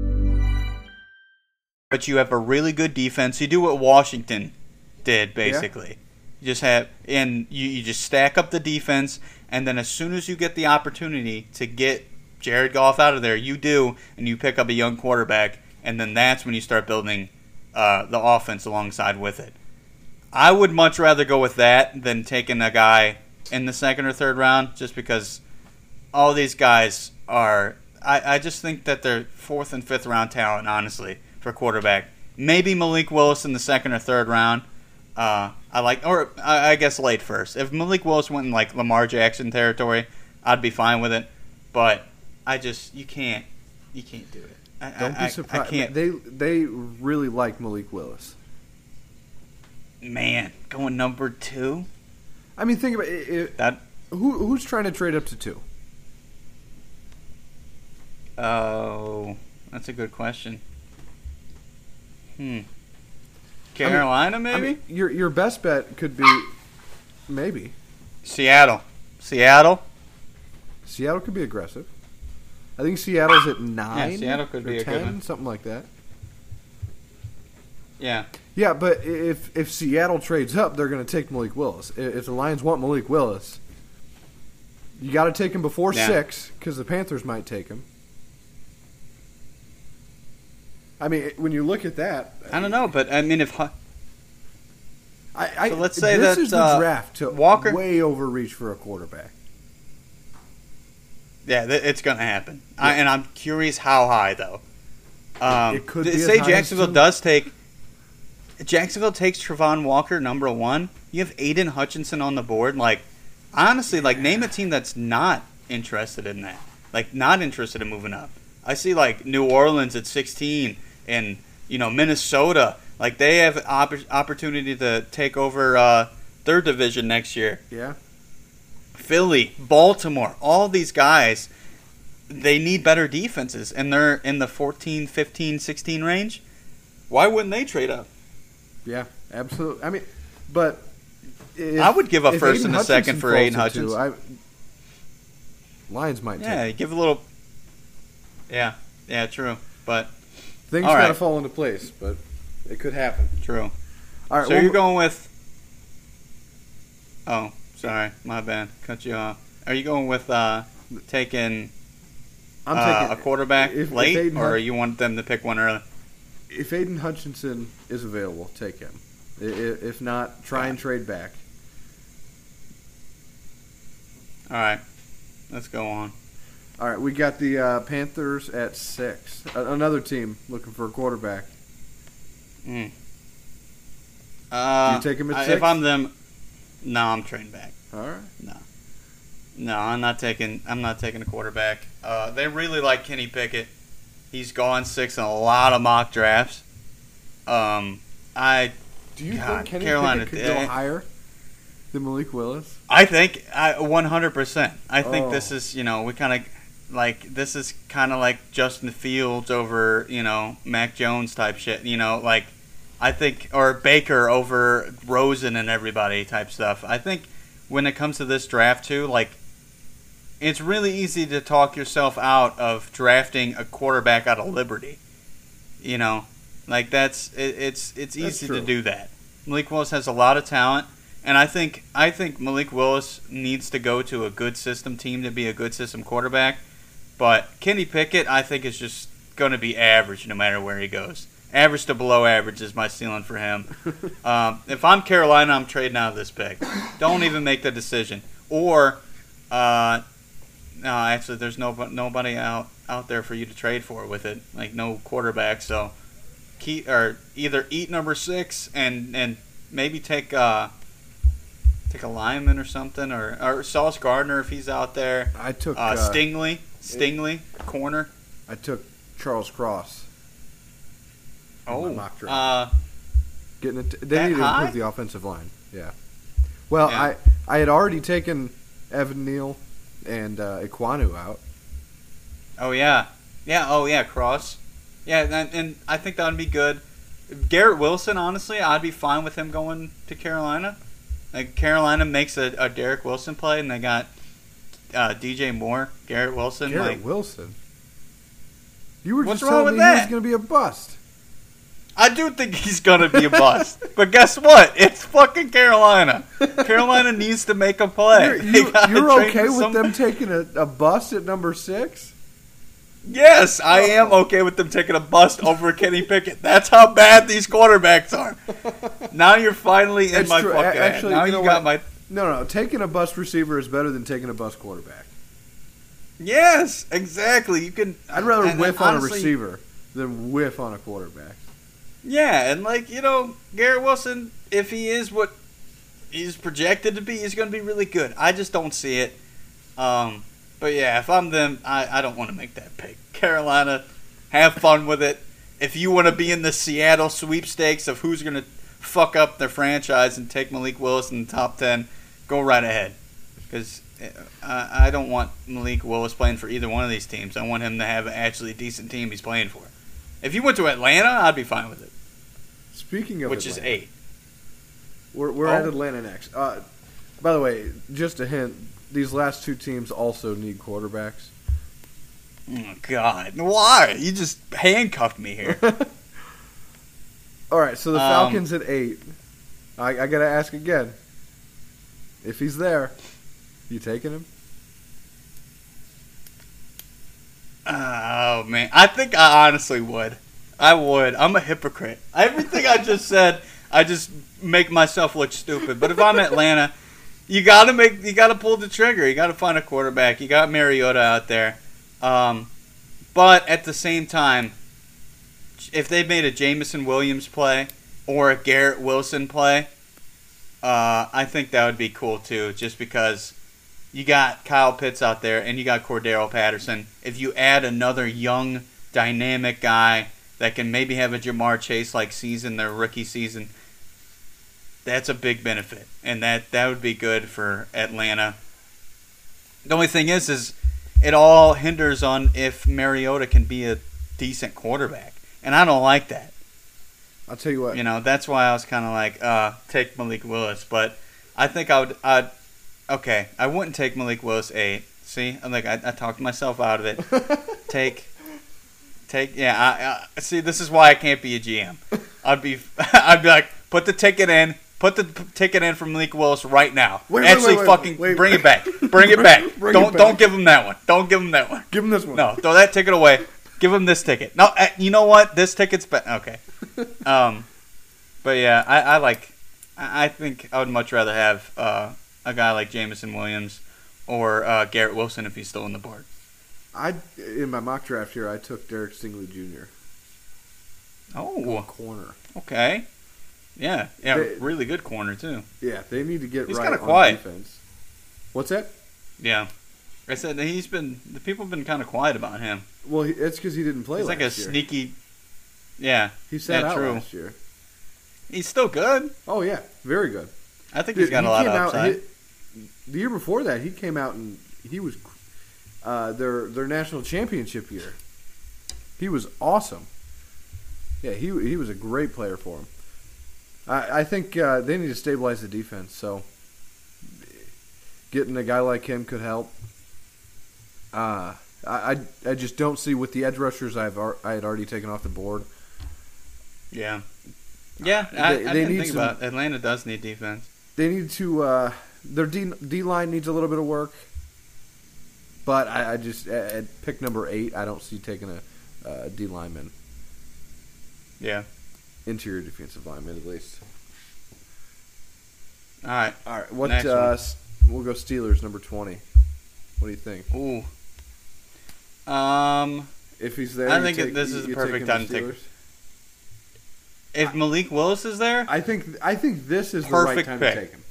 But you have a really good defense. You do what Washington did, basically. Yeah. You just stack up the defense, and then as soon as you get the opportunity to get Jared Goff out of there, you do, and you pick up a young quarterback, and then that's when you start building the offense alongside with it. I would much rather go with that than taking a guy in the 2nd or 3rd round, just because all these guys are – I just think that they're 4th and 5th round talent, honestly, for quarterback. Maybe Malik Willis in the 2nd or 3rd round. I guess late first. If Malik Willis went in like Lamar Jackson territory, I'd be fine with it. But you can't do it. Don't be surprised. They really like Malik Willis. Man, going number 2? I mean, think about it. Who's trying to trade up to 2? Oh, that's a good question. Carolina, maybe? I mean, your best bet could be maybe. Seattle could be aggressive. I think Seattle's at 9 Yeah, Seattle could be or a 10, good one. something like that. Yeah. Yeah, but if Seattle trades up, they're going to take Malik Willis. If the Lions want Malik Willis, you got to take him before 6 because the Panthers might take him. I mean, when you look at that, I don't know, but I mean, if so let's say this that is the draft to Walker way overreach for a quarterback. Yeah, it's going to happen. Yeah. And I'm curious how high though. It could be say as high Jacksonville as 2. Jacksonville takes Travon Walker number 1. You have Aiden Hutchinson on the board. Like, honestly, name a team that's not interested in that. Like, not interested in moving up. I see New Orleans at 16. And, Minnesota, they have opportunity to take over their division next year. Yeah. Philly, Baltimore, all these guys, they need better defenses. And they're in the 14, 15, 16 range. Why wouldn't they trade up? Yeah, absolutely. I mean, but I would give a first and a second for Aiden Hutchinson. Lions might take. Yeah, give a little. Yeah, true. But things got to fall into place, but it could happen. True. All right. So you're going with. Oh, sorry, my bad. Cut you off. Are you going with taking? I'm taking a quarterback late, or you want them to pick one early? If Aiden Hutchinson is available, take him. If not, try and trade back. All right, let's go on. All right, we got the Panthers at 6. Another team looking for a quarterback. Do you take him at 6? If I'm them, no, I'm trading back. All right. No, I'm not taking a quarterback. They really like Kenny Pickett. He's gone 6 in a lot of mock drafts. Do you think Kenny Pickett could go higher than Malik Willis? I think 100%. I think this is, we kind of this is kind of like Justin Fields over, Mac Jones type shit. I think, or Baker over Rosen and everybody type stuff. I think when it comes to this draft too, it's really easy to talk yourself out of drafting a quarterback out of Liberty. It's easy to do that. Malik Willis has a lot of talent, and I think Malik Willis needs to go to a good system team to be a good system quarterback. But Kenny Pickett, I think, is just going to be average no matter where he goes. Average to below average is my ceiling for him. If I'm Carolina, I'm trading out of this pick. Don't even make the decision. Or, no, actually, there's nobody out there for you to trade for with it. No quarterback. So, either eat number 6 and maybe take a lineman or something, or Sauce Gardner if he's out there. I took Stingley, corner. I took Charles Cross. Oh, mock draft. They need to improve the offensive line. Yeah. Well, yeah. I had already taken Evan Neal and Iquanu out. Oh yeah, Cross. Yeah, and I think that would be good. Garrett Wilson, honestly, I'd be fine with him going to Carolina. Carolina makes a Derek Wilson play, and they got DJ Moore, Garrett Wilson. Wilson? You were What's just wrong telling with me that? he was going to be a bust. I do think he's going to be a bust. But guess what? It's fucking Carolina. Carolina needs to make a play. You're okay with them taking a bust at number 6? Yes, I am okay with them taking a bust over Kenny Pickett. That's how bad these quarterbacks are. Now you're finally in my fucking head. Now you got my... No. Taking a bust receiver is better than taking a bust quarterback. Yes, exactly. You can. I'd rather whiff on a receiver than whiff on a quarterback. Yeah, and Garrett Wilson, if he is what he's projected to be, he's going to be really good. I just don't see it. But yeah, if I'm them, I don't want to make that pick. Carolina, have fun with it. If you want to be in the Seattle sweepstakes of who's going to fuck up their franchise and take Malik Willis in the top 10, go right ahead. Because I don't want Malik Willis playing for either one of these teams. I want him to have an actually decent team he's playing for. If he went to Atlanta, I'd be fine with it. Speaking of which Atlanta, is 8. We're at Atlanta next. By the way, just a hint, these last 2 teams also need quarterbacks. Oh, God. Why? You just handcuffed me here. All right, so the Falcons at 8. I got to ask again. If he's there, you taking him? Oh, man. I think I honestly would. I would. I'm a hypocrite. Everything I just said, I just make myself look stupid. But if I'm Atlanta, you gotta pull the trigger. You gotta find a quarterback. You got Mariota out there. But at the same time, if they made a Jameson Williams play or a Garrett Wilson play, I think that would be cool too. Just because you got Kyle Pitts out there and you got Cordero Patterson. If you add another young, dynamic guy that can maybe have a Jamar Chase-like season, their rookie season, that's a big benefit. And that would be good for Atlanta. The only thing is it all hinders on if Mariota can be a decent quarterback. And I don't like that. I'll tell you what. That's why I was kind of like, take Malik Willis. But I think I wouldn't take Malik Willis 8. See? I talked myself out of it. See, this is why I can't be a GM. I'd be like, put the ticket in for Malik Willis right now. Bring it back. Bring it back. Don't give him that one. Don't give him that one. Give him this one. No, throw that ticket away. Give him this ticket. No, you know what? This ticket's okay. But yeah, I think I would much rather have a guy like Jameson Williams or Garrett Wilson if he's still on the board. In my mock draft here, I took Derek Stingley Jr. Oh, corner. Okay. Yeah, really good corner too. Yeah, they need to get he's right kind of on quiet. Defense. What's that? Yeah, I said the people have been kind of quiet about him. Well, it's because he didn't play. He's last like a year. Sneaky. Yeah, he sat out true. last year. He's still good. Oh yeah, very good. I think he's got a lot of upside. The year before that, he came out and he was their national championship year. He was awesome. Yeah, he was a great player for him. I think they need to stabilize the defense. So getting a guy like him could help. I just don't see with the edge rushers I had already taken off the board. Yeah. Yeah, I didn't think about it. Atlanta does need defense. They need to their D-line needs a little bit of work. But I just at pick number 8, I don't see taking a D lineman. Yeah. Interior defensive lineman at least. All right. What we'll go Steelers number 20. What do you think? Ooh. If he's there, I think this is the perfect time to take. If Malik Willis is there, I think this is the right time to take him.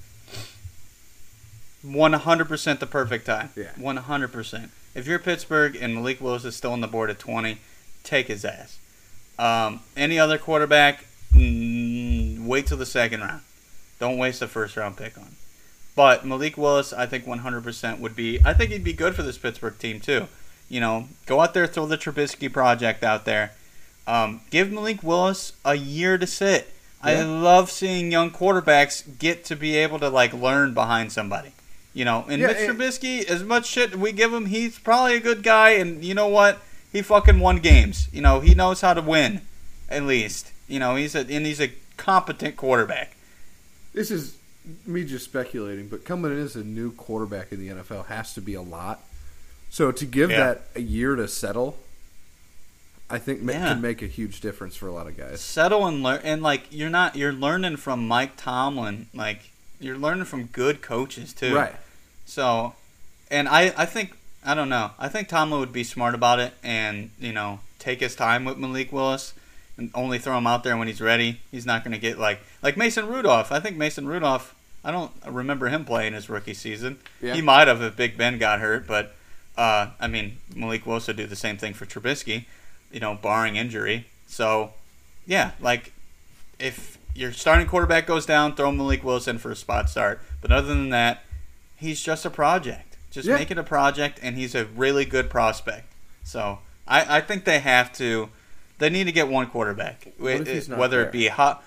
100% the perfect time. Yeah. 100%. If you're Pittsburgh and Malik Willis is still on the board at 20, take his ass. Any other quarterback, wait till the second round. Don't waste a first round pick on. But Malik Willis, I think 100% would be. I think he'd be good for this Pittsburgh team too. Go out there, throw the Trubisky project out there. Give Malik Willis a year to sit. Yeah. I love seeing young quarterbacks get to be able to learn behind somebody. Mitch Trubisky, as much shit we give him, he's probably a good guy, and you know what? He fucking won games. He knows how to win, at least. He's a competent quarterback. This is me just speculating, but coming in as a new quarterback in the NFL has to be a lot. So to give that a year to settle, I think can make a huge difference for a lot of guys. Settle and learn, and you're learning from Mike Tomlin, you're learning from good coaches too. Right. So, and I think I don't know. I think Tomlin would be smart about it, and take his time with Malik Willis, and only throw him out there when he's ready. He's not going to get like Mason Rudolph. I think Mason Rudolph. I don't remember him playing his rookie season. Yeah. He might have if Big Ben got hurt, but Malik Willis would do the same thing for Trubisky. Barring injury. So, yeah, if your starting quarterback goes down, throw Malik Willis for a spot start. But other than that, he's just a project. Just make it a project, and he's a really good prospect. So I think they have to. They need to get one quarterback, whether it be hot.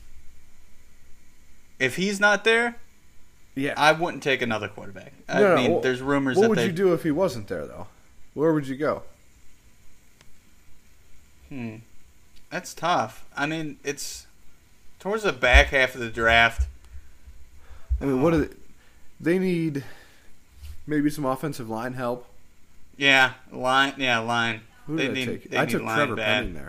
If he's not there, I wouldn't take another quarterback. I mean, there's rumors. What would you do if he wasn't there, though? Where would you go? That's tough. I mean, it's towards the back half of the draft. I mean, what do they need? Maybe some offensive line help. Yeah, line. Who did I take? I took Trevor Penning there.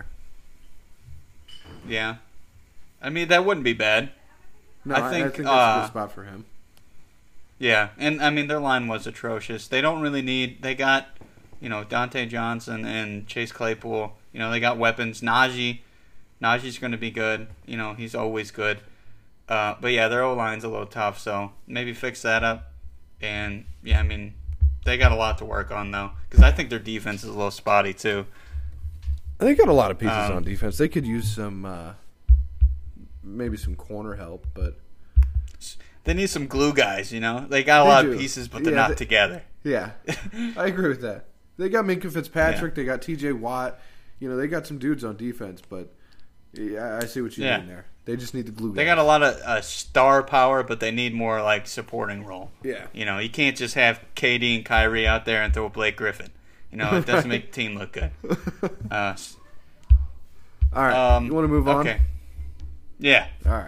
Yeah, I mean that wouldn't be bad. No, I think that's a good spot for him. Yeah, and I mean their line was atrocious. They don't really need. They got, Dante Johnson and Chase Claypool. They got weapons. Najee's going to be good. He's always good. But yeah, their O-line's a little tough, so maybe fix that up. And yeah, I mean, they got a lot to work on though, because I think their defense is a little spotty too. They got a lot of pieces on defense. They could use some, maybe some corner help, but they need some glue guys. They got a lot of pieces, but they're not together. Yeah, I agree with that. They got Minkah Fitzpatrick. They got T.J. Watt. They got some dudes on defense, but I see what you mean there. They just need the glue guys. They got a lot of star power, but they need more like supporting role. Yeah. You can't just have KD and Kyrie out there and throw Blake Griffin. It doesn't make the team look good. All right. You want to move on? Okay. Yeah. All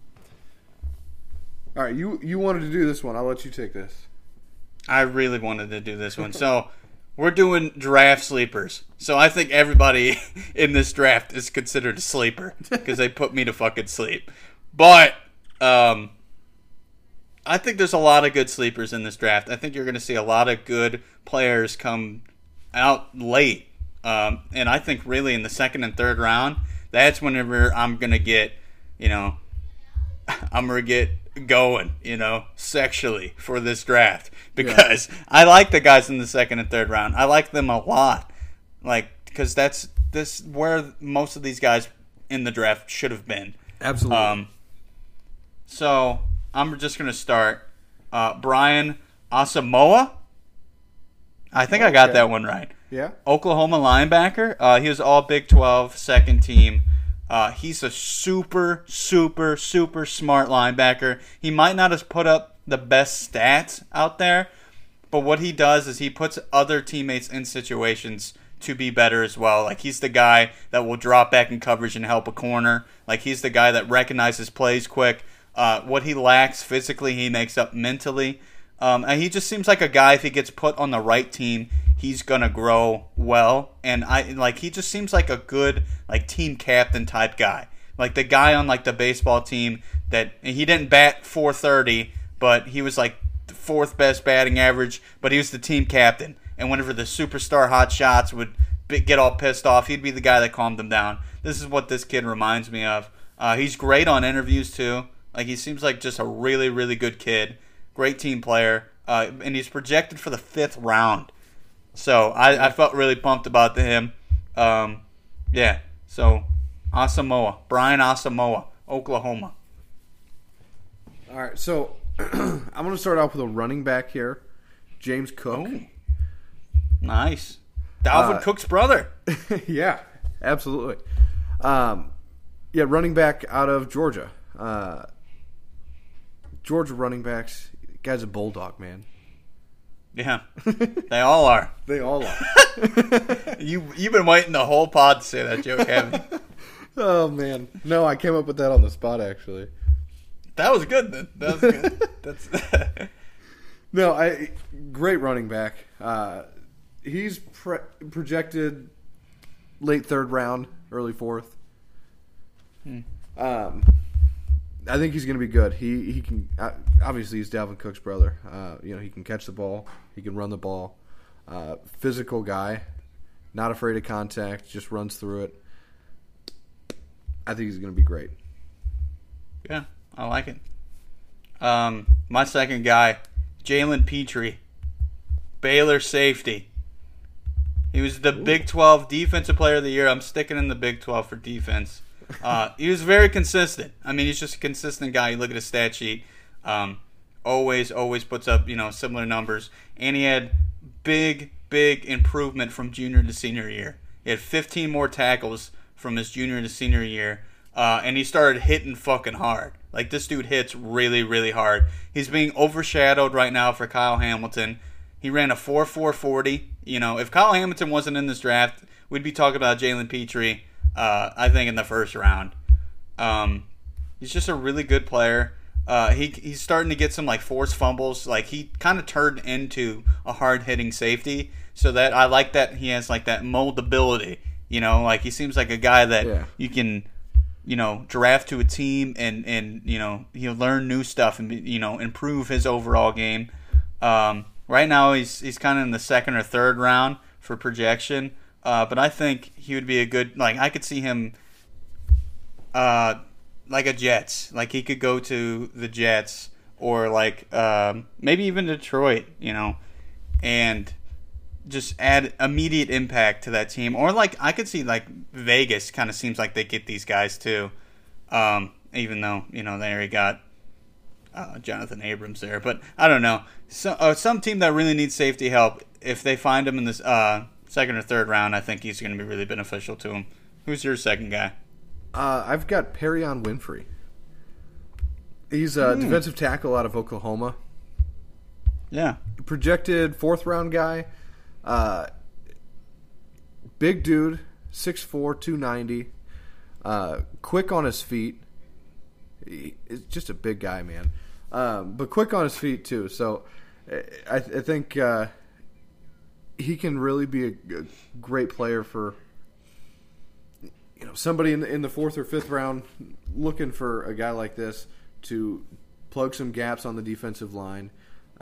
right. You wanted to do this one. I'll let you take this. I really wanted to do this one. So we're doing draft sleepers. So I think everybody in this draft is considered a sleeper because they put me to fucking sleep. But I think there's a lot of good sleepers in this draft. I think you're going to see a lot of good players come out late. And I think really in the second and third round, that's whenever I'm going to get, going, sexually for this draft. Because I like the guys in the second and third round. I like them a lot. Because that's where most of these guys in the draft should have been. Absolutely. So I'm just going to start. Brian Asamoah. I think I got that one right. Yeah. Oklahoma linebacker. He was all Big 12, second team. He's a super, super, super smart linebacker. He might not have put up the best stats out there, but what he does is he puts other teammates in situations to be better as well. He's the guy that will drop back in coverage and help a corner. He's the guy that recognizes plays quick. What he lacks physically, he makes up mentally. And he just seems like a guy, if he gets put on the right team, he's going to grow well. And he just seems like a good team captain type guy. The guy on the baseball team that he didn't bat .430, but he was the fourth best batting average, but he was the team captain. And whenever the superstar hot shots would get all pissed off, he'd be the guy that calmed them down. This is what this kid reminds me of. He's great on interviews too. He seems like just a really, really good kid. Great team player. And he's projected for the 5th round. So I felt really pumped about him. Yeah. So Asamoah. Brian Asamoah, Oklahoma. All right. So I'm going to start off with a running back here. James Cook. Oh, nice. Dalvin Cook's brother. Yeah, absolutely. Running back out of Georgia. Georgia running backs. Guy's a bulldog, man. Yeah, they all are. They all are. You've been waiting the whole pod to say that joke, haven't you? Oh man, no, I came up with that on the spot actually. That was good. Then. That was good. That's no, great running back. He's projected late 3rd round, early 4th. I think he's going to be good. He can obviously he's Dalvin Cook's brother. He can catch the ball, he can run the ball. Physical guy, not afraid of contact, just runs through it. I think he's going to be great. Yeah, I like it. My second guy, Jalen Petrie, Baylor safety. He was the Big 12 Defensive Player of the Year. I'm sticking in the Big 12 for defense. He was very consistent. I mean, he's just a consistent guy. You look at his stat sheet. Always puts up, similar numbers. And he had big improvement from junior to senior year. He had 15 more tackles from his junior to senior year. And he started hitting fucking hard. Like, this dude hits really, really hard. He's being overshadowed right now for Kyle Hamilton. He ran a 4.440. If Kyle Hamilton wasn't in this draft, we'd be talking about Jalen Petrie, I think, in the first round. He's just a really good player. He's starting to get some, forced fumbles. He kind of turned into a hard-hitting safety, so that I like that he has, that moldability. He seems like a guy that you can, draft to a team and he'll learn new stuff and, improve his overall game. Right now he's kind of in the second or third round for projection, but I think he would be a good, I could see him like a Jets. He could go to the Jets or maybe even Detroit, and just add immediate impact to that team. Or I could see Vegas kind of seems like they get these guys too, even though they already got Jonathan Abrams there. But I don't know. So, some team that really needs safety help, if they find him in this second or third round, I think he's going to be really beneficial to him. Who's your second guy? I've got Perrion Winfrey. He's a defensive tackle out of Oklahoma. Yeah. Projected fourth-round guy. Big dude, 6'4", 290. Quick on his feet. He's just a big guy, man. But quick on his feet, too. So I think he can really be a great player for somebody in the fourth or fifth round looking for a guy like this to plug some gaps on the defensive line.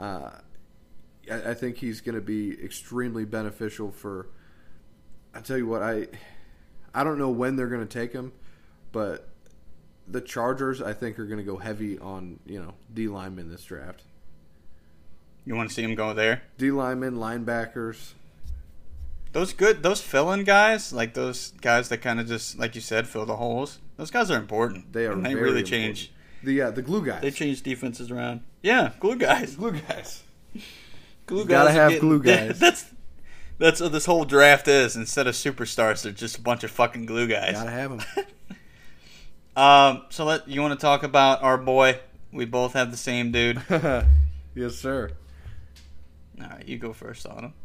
I think he's going to be extremely beneficial for. I tell you what, I don't know when they're going to take him, but the Chargers I think are going to go heavy on D linemen this draft. You want to see him go there? D linemen, linebackers. Those fill-in guys, those guys that kind of just, like you said, fill the holes. Those guys are important. They are. And they very really important. change. The glue guys. They change defenses around. Yeah, glue guys. Glue guys. Glue guys. Gotta have glue guys. That's what this whole draft is. Instead of superstars, they're just a bunch of fucking glue guys. Gotta have them. So you want to talk about our boy? We both have the same dude. Yes, sir. All right, you go first on him.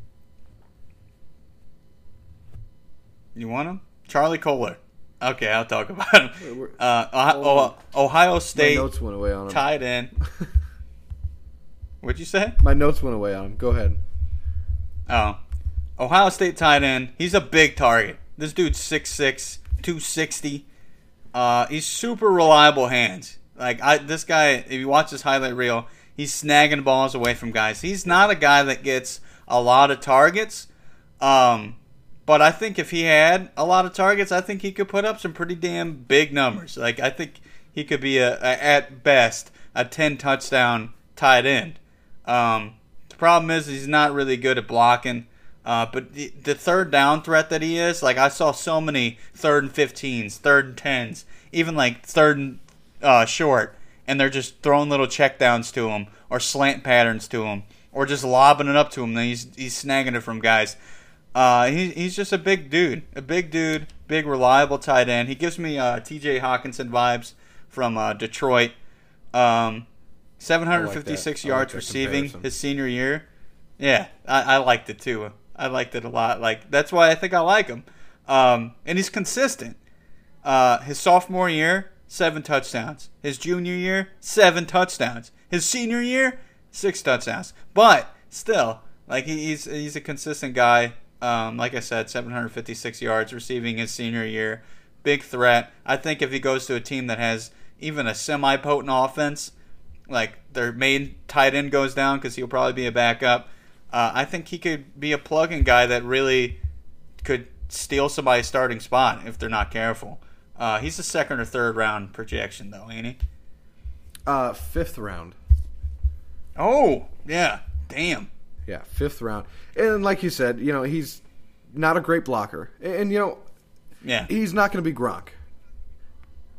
You want him? Charlie Kolar. Okay, I'll talk about him. Ohio State. My notes went away on him. Tight end. What'd you say? My notes went away on him. Go ahead. Oh. Ohio State tight end. He's a big target. This dude's 6'6", 260. He's super reliable hands. This guy, if you watch this highlight reel, he's snagging balls away from guys. He's not a guy that gets a lot of targets. But I think if he had a lot of targets, I think he could put up some pretty damn big numbers. I think he could be at best a 10-touchdown tight end. The problem is he's not really good at blocking. But the third down threat that he is, I saw so many 3rd and 15s, 3rd and 10s, even 3rd and short, and they're just throwing little checkdowns to him or slant patterns to him or just lobbing it up to him. Then he's snagging it from guys. He's just a big dude, big reliable tight end. He gives me T.J. Hawkinson vibes from Detroit. 756 yards receiving his senior year. Yeah, I liked it too. I liked it a lot. That's why I think I like him. And he's consistent. His sophomore year, 7 touchdowns. His junior year, 7 touchdowns. His senior year, 6 touchdowns. But still, he's a consistent guy. Like I said, 756 yards receiving his senior year. Big threat. I think if he goes to a team that has even a semi-potent offense, their main tight end goes down because he'll probably be a backup, I think he could be a plug-in guy that really could steal somebody's starting spot if they're not careful. He's a 2nd or 3rd round projection, though, ain't he? 5th round. Oh, yeah. Damn. Yeah, 5th round. And like you said, he's not a great blocker. And, yeah, he's not going to be Gronk.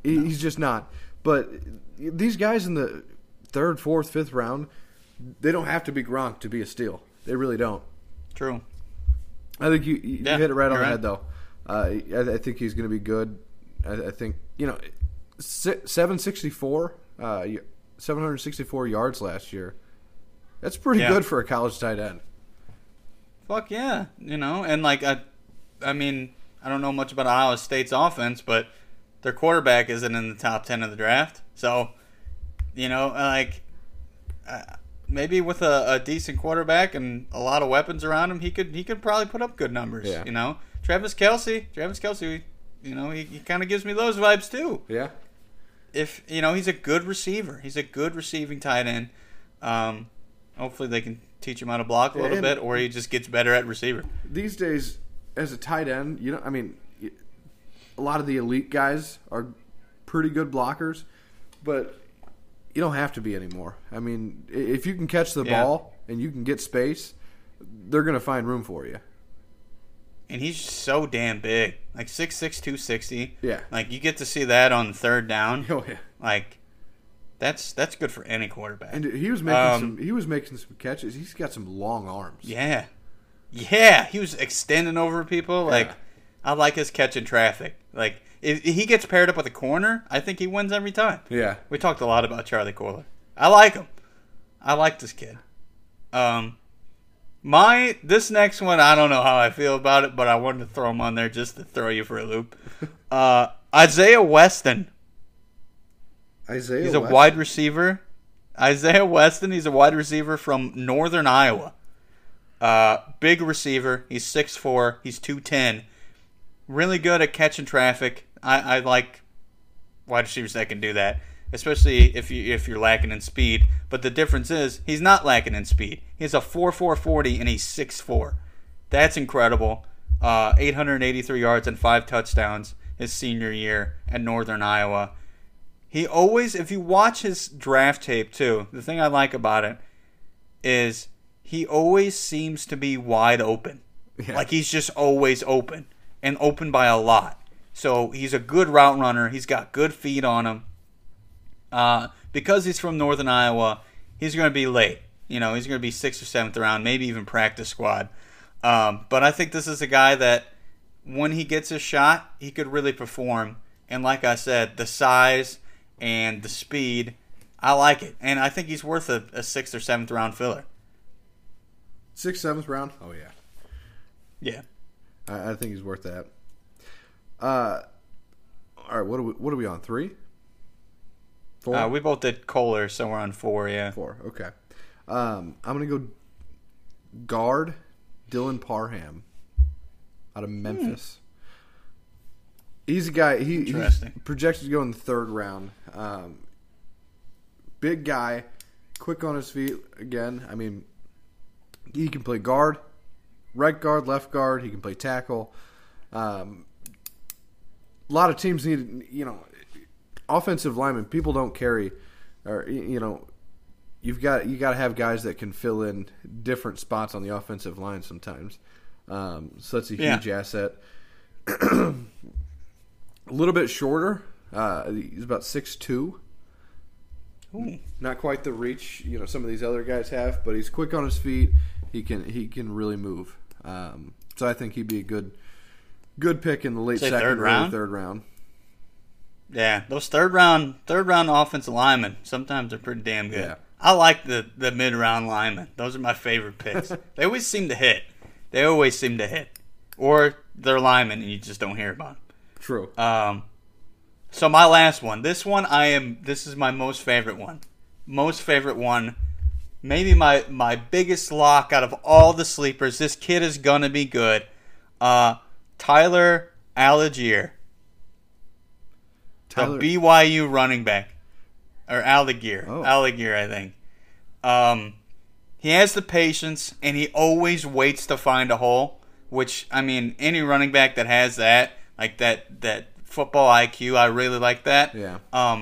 He's just not. But these guys in the 3rd, 4th, 5th round, they don't have to be Gronk to be a steal. They really don't. True. I think you hit it right on the head, though. I think he's going to be good. I think, 764 yards last year. That's pretty good for a college tight end. Fuck yeah. And I mean, I don't know much about Iowa State's offense, but their quarterback isn't in the top 10 of the draft. So, maybe with a decent quarterback and a lot of weapons around him, he could probably put up good numbers. Yeah. Travis Kelce, he kind of gives me those vibes too. Yeah. If he's a good receiver, he's a good receiving tight end. Hopefully they can teach him how to block a little bit, or he just gets better at receiver. These days, as a tight end, a lot of the elite guys are pretty good blockers, but you don't have to be anymore. I mean, if you can catch the ball and you can get space, they're going to find room for you. And he's so damn big. 6'6", 260. Yeah. You get to see that on 3rd down. Oh, yeah. That's good for any quarterback. And he was making some catches. He's got some long arms. Yeah. Yeah, he was extending over people. I like his catch in traffic. If he gets paired up with a corner, I think he wins every time. Yeah. We talked a lot about Charlie Kolar. I like him. I like this kid. This next one, I don't know how I feel about it, but I wanted to throw him on there just to throw you for a loop. Isaiah Weston. He's a wide receiver. Isaiah Weston, he's a wide receiver from Northern Iowa. Big receiver. He's 6'4". He's 210. Really good at catching traffic. I like wide receivers that can do that, especially if you're lacking in speed. But the difference is he's not lacking in speed. He's a 4.4 40 and he's 6'4". That's incredible. 883 yards and 5 touchdowns his senior year at Northern Iowa. He always, if you watch his draft tape too, the thing I like about it is he always seems to be wide open. Yeah. He's just always open, and open by a lot. So he's a good route runner. He's got good feet on him. Because he's from Northern Iowa, he's going to be late. He's going to be 6th or 7th round, maybe even practice squad. But I think this is a guy that when he gets a shot, he could really perform. And like I said, the size and the speed, I like it. And I think he's worth a 6th or 7th round filler. 6th, 7th round? Oh, yeah. Yeah. I think he's worth that. All right, what are we on, 3? 4? We both did Kohler, so we're on 4, yeah. 4, okay. I'm going to go guard Dylan Parham out of Memphis. He's a guy, he's projected to go in the 3rd round. Big guy, quick on his feet. Again, I mean, he can play guard, right guard, left guard. He can play tackle. A lot of teams need, offensive linemen. People don't carry, or you got to have guys that can fill in different spots on the offensive line sometimes. So that's a huge asset. A little bit shorter. He's about 6'2". Ooh. Not quite the reach some of these other guys have, but he's quick on his feet. He can really move. So I think he'd be a good pick in the late 2nd or 3rd round. Yeah, those third round offensive linemen sometimes are pretty damn good. Yeah. I like the mid round linemen. Those are my favorite picks. They always seem to hit. Or they're linemen and you just don't hear about them. True. So my last one. This is my most favorite one. Maybe my biggest lock out of all the sleepers. This kid is gonna be good. Tyler Algier. A BYU running back. Or Algier. Oh. Algier, I think. He has the patience and he always waits to find a hole. Which, I mean, any running back that has that, like that football IQ, I really like that. Yeah.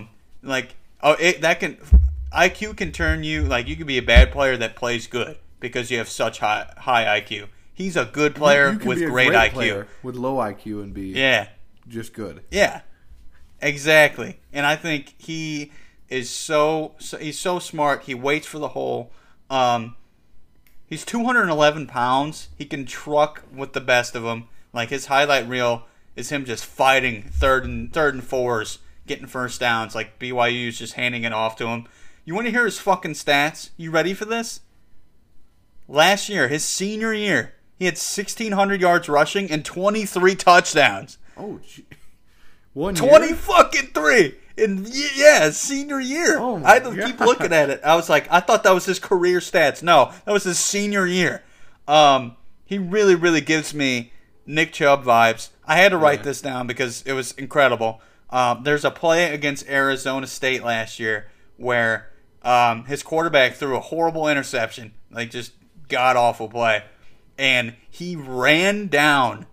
IQ can turn you, you could be a bad player that plays good because you have such high IQ. He's a good player with great IQ. With low IQ and be just good. Yeah. Exactly. And I think he is he's so smart. He waits for the hole. He's 211 pounds. He can truck with the best of them. Like, his highlight reel is him just fighting third and fours, getting first downs. Like, BYU's just handing it off to him. You want to hear his fucking stats? You ready for this? Last year, his senior year, he had 1,600 yards rushing and 23 touchdowns. Oh, gee. 20 fucking 3 in senior year. Oh I had to keep looking at it. I was like, I thought that was his career stats. No, that was his senior year. He really, really gives me Nick Chubb vibes. I had to write this down because it was incredible. There's a play against Arizona State last year where his quarterback threw a horrible interception, like just god awful play, and he ran down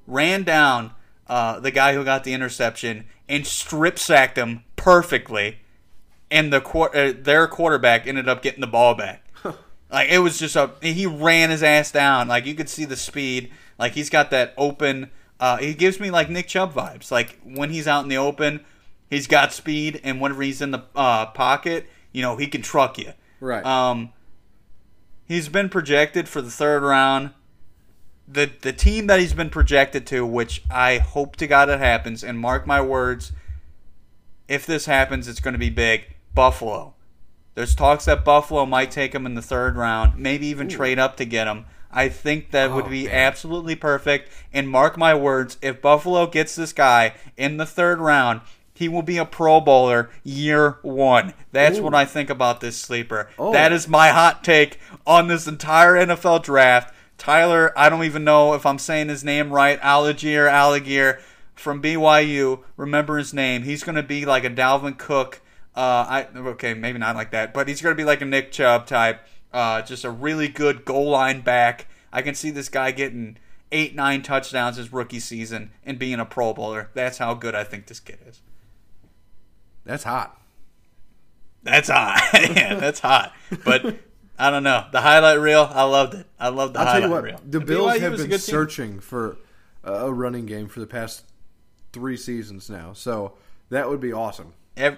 the guy who got the interception and strip sacked him perfectly, and their quarterback ended up getting the ball back. Like, it was just he ran his ass down. Like, you could see the speed. Like, he's got that open. He gives me like Nick Chubb vibes. Like, when he's out in the open, he's got speed, and whenever he's in the pocket, he can truck you. Right. He's been projected for the third round. The team that he's been projected to, which I hope to God it happens, and mark my words, if this happens, it's going to be big. Buffalo. There's talks that Buffalo might take him in the third round, maybe even trade up to get him. I think that would be absolutely perfect. And mark my words, if Buffalo gets this guy in the third round, he will be a Pro Bowler year one. That's what I think about this sleeper. That is my hot take on this entire NFL draft. Tyler, I don't even know if I'm saying his name right, Algier from BYU. Remember his name. He's going to be like a Dalvin Cook. Maybe not like that, but he's going to be like a Nick Chubb type. Just a really good goal line back. I can see this guy getting 8-9 touchdowns his rookie season and being a Pro Bowler. That's how good I think this kid is. That's hot. That's hot. Yeah, that's hot. But I don't know. The highlight reel, I loved it. I loved the highlight reel. The Bills have been searching for a running game for the past 3 seasons now. So that would be awesome.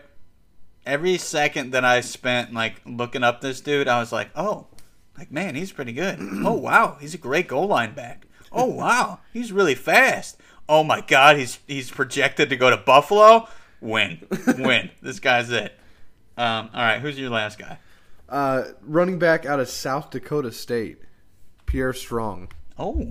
Every second that I spent looking up this dude, I was like, man, he's pretty good. Oh, wow, he's a great goal line back. Oh, wow, he's really fast. Oh, my God, he's projected to go to Buffalo. Win. This guy's it. All right, who's your last guy? Running back out of South Dakota State, Pierre Strong. Oh,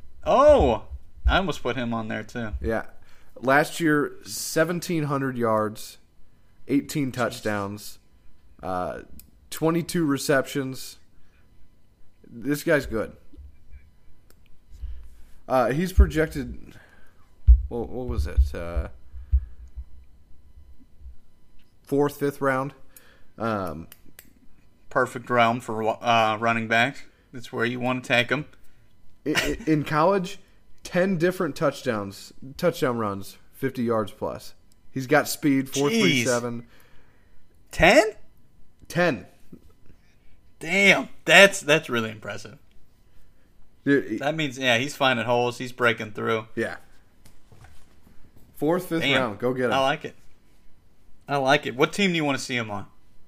I almost put him on there too. Yeah, last year 1,700 yards, 18 touchdowns, 22 receptions. This guy's good. He's projected. What was it? 4th, 5th round. Perfect realm for running backs. That's where you want to take them. In college, 10 different touchdown runs, 50 yards plus. He's got speed, 4.37. 10? 10. Damn, that's really impressive. Dude, that means, he's finding holes. He's breaking through. Yeah. 4th, 5th round. Go get him. I like it. What team do you want to see him on?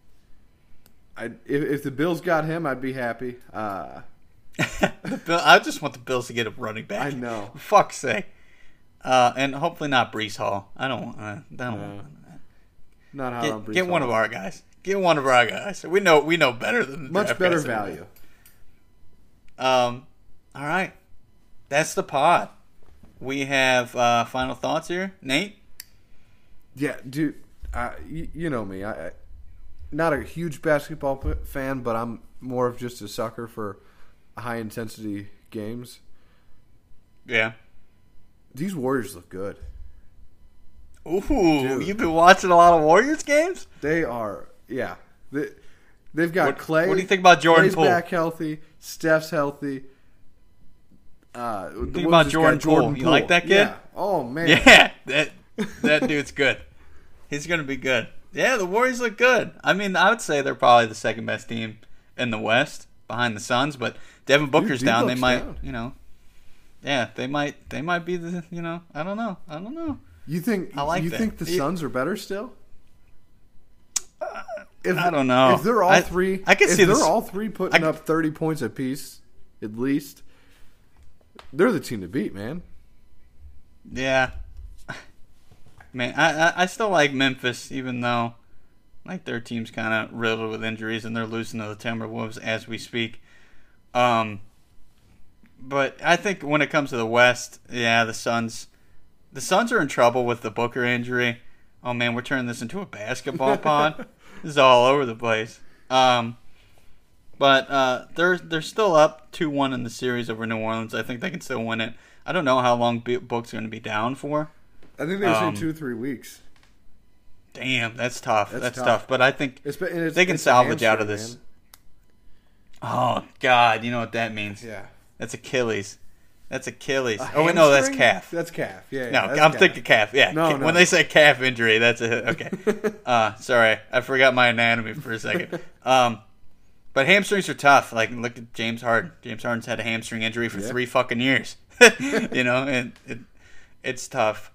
If the Bills got him, I'd be happy. I just want the Bills to get a running back. I know. For fuck's sake. And hopefully not Breece Hall. I don't want that. Not hot on Breece Get Hall. one of our guys. Get one of our guys. We know better than the much better value. All right. That's the pod. We have final thoughts here. Nate? Yeah, dude. You know me. I not a huge basketball fan, but I'm more of just a sucker for high-intensity games. Yeah. These Warriors look good. Ooh, dude. You've been watching a lot of Warriors games? They are, yeah. They've got Clay. What do you think about Jordan Clay's Poole? back healthy. Steph's healthy. Think about Jordan Poole. You like that kid? Yeah. Oh, man. Yeah, that dude's good. He's going to be good. Yeah, the Warriors look good. I mean, I would say they're probably the second best team in the West behind the Suns, but Devin Booker's down. They might, down. Yeah, they might be the, I don't know. You think? I like you that. think the Suns are better still? I don't know. If they're all three, I can see if they're this, all three putting up 30 points apiece, at least, they're the team to beat, man. Yeah. Man, I still like Memphis, even though like their team's kind of riddled with injuries and they're losing to the Timberwolves as we speak. But I think when it comes to the West, yeah, the Suns are in trouble with the Booker injury. Oh man, we're turning this into a basketball pod. This is all over the place. But they're still up 2-1 in the series over New Orleans. I think they can still win it. I don't know how long Book's going to be down for. I think they say 2-3 weeks. Damn, that's tough. That's tough. But I think they can salvage out of this. Man. Oh God, you know what that means? Yeah, that's Achilles. Oh wait, no, that's calf. That's calf. Yeah. No, I'm thinking calf. Yeah. No. When they say calf injury, that's okay. Sorry, I forgot my anatomy for a second. But hamstrings are tough. Like, look at James Harden. James Harden's had a hamstring injury for 3 fucking years. You know, and it's tough.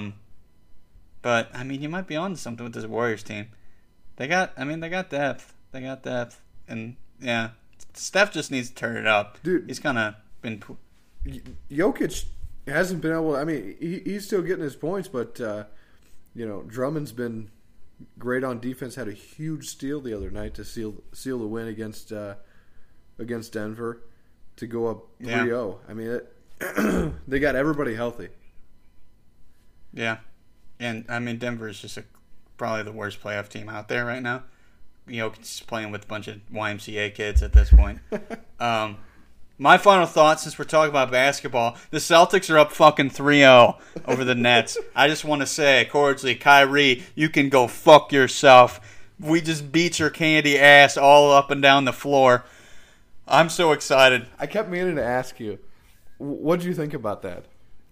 But I mean, you might be on to something with this Warriors team. They got depth. And yeah, Steph just needs to turn it up. Dude, he's kind of been. Jokic hasn't been able. I mean, he's still getting his points, but Drummond's been great on defense. Had a huge steal the other night to seal the win against Denver to go up 3-0. I mean, they got everybody healthy. Yeah, and I mean Denver is just probably the worst playoff team out there right now. Jokic's playing with a bunch of YMCA kids at this point. My final thought, since we're talking about basketball, the Celtics are up fucking 3-0 over the Nets. I just want to say cordially, Kyrie, you can go fuck yourself. We just beat your candy ass all up and down the floor. I'm so excited. I kept meaning to ask you, what did you think about that?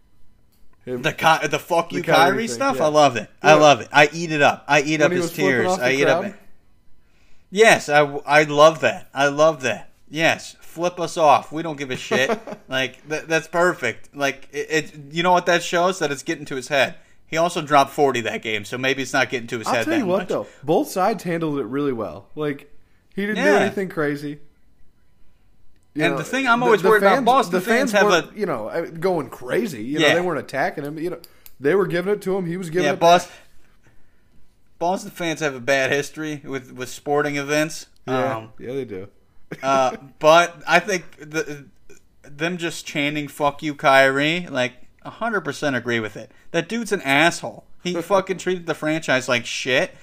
The fuck you Kyrie stuff? Yeah. I love it. Yeah. I love it. I eat it up. I eat up his tears. I eat up. Yes, I love that. I love that. Yes, flip us off. We don't give a shit. Like that's perfect. Like it. You know what that shows? That it's getting to his head. He also dropped 40 that game, so maybe it's not getting to his head. I'll tell you what, though, both sides handled it really well. Like he didn't do anything crazy. And the thing I'm always worried about, Boston fans have going crazy. They weren't attacking him. They were giving it to him. He was giving it back. Boston fans have a bad history with sporting events. Yeah, they do. But I think them just chanting "fuck you, Kyrie," like 100% agree with it. That dude's an asshole. He fucking treated the franchise like shit.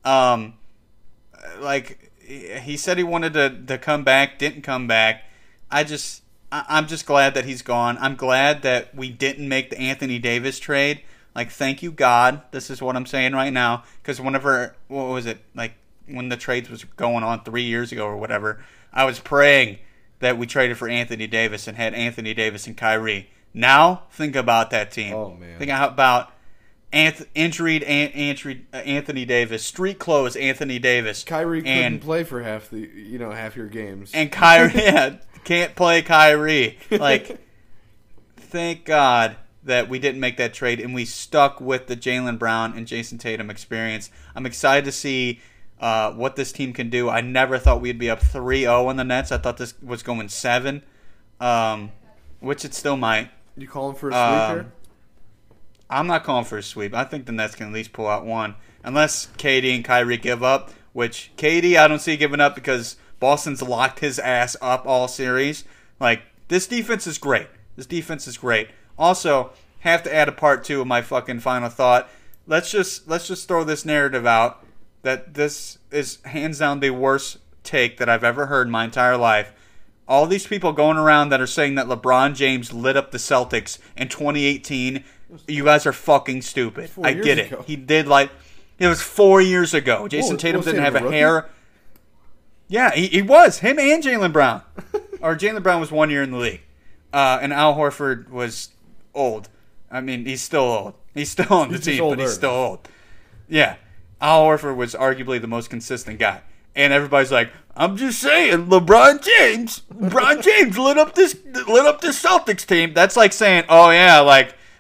Like he said he wanted to come back, didn't come back. I'm just glad that he's gone. I'm glad that we didn't make the Anthony Davis trade. Like, thank you, God. This is what I'm saying right now. Because whenever, what was it, like when the trades was going on 3 years ago or whatever, I was praying that we traded for Anthony Davis and had Anthony Davis and Kyrie. Now, think about that team. Oh, man. Think about injured Anthony Davis, street clothes Anthony Davis. Kyrie couldn't play for half your games. And Kyrie, can't play Kyrie. Like, thank God that we didn't make that trade and we stuck with the Jaylen Brown and Jason Tatum experience. I'm excited to see what this team can do. I never thought we'd be up 3-0 on the Nets. I thought this was going 7, which it still might. You calling for a sweep here? I'm not calling for a sweep. I think the Nets can at least pull out one. Unless KD and Kyrie give up, which KD I don't see giving up because Boston's locked his ass up all series. Like, this defense is great. Also, have to add a part 2 of my fucking final thought. Let's just throw this narrative out that this is hands down the worst take that I've ever heard in my entire life. All these people going around that are saying that LeBron James lit up the Celtics in 2018, you guys are fucking stupid. I get it. He did it was 4 years ago. Jason Tatum didn't have a hair. Yeah, he was. Him and Jaylen Brown. Or Jaylen Brown was 1 year in the league. And Al Horford was old. I mean, he's still old. He's still on the team, but he's still old. Yeah. Al Horford was arguably the most consistent guy. And everybody's like, I'm just saying, LeBron James lit up this Celtics team. That's like saying, oh yeah, like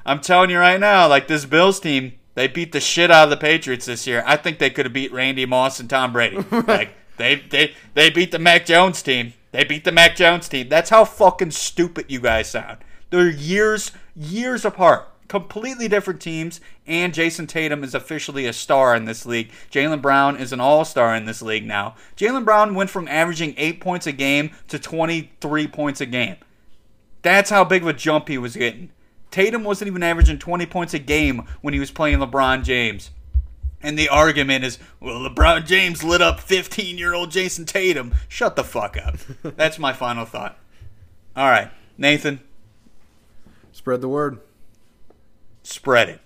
I'm telling you right now, like this Bills team, they beat the shit out of the Patriots this year. I think they could have beat Randy Moss and Tom Brady. Like they beat the Mac Jones team. They beat the Mac Jones team. That's how fucking stupid you guys sound. They're years apart. Completely different teams, and Jason Tatum is officially a star in this league. Jaylen Brown is an all-star in this league now. Jaylen Brown went from averaging 8 points a game to 23 points a game. That's how big of a jump he was getting. Tatum wasn't even averaging 20 points a game when he was playing LeBron James. And the argument is, well, LeBron James lit up 15-year-old Jason Tatum. Shut the fuck up. That's my final thought. All right, Nathan. Spread the word. Spread it.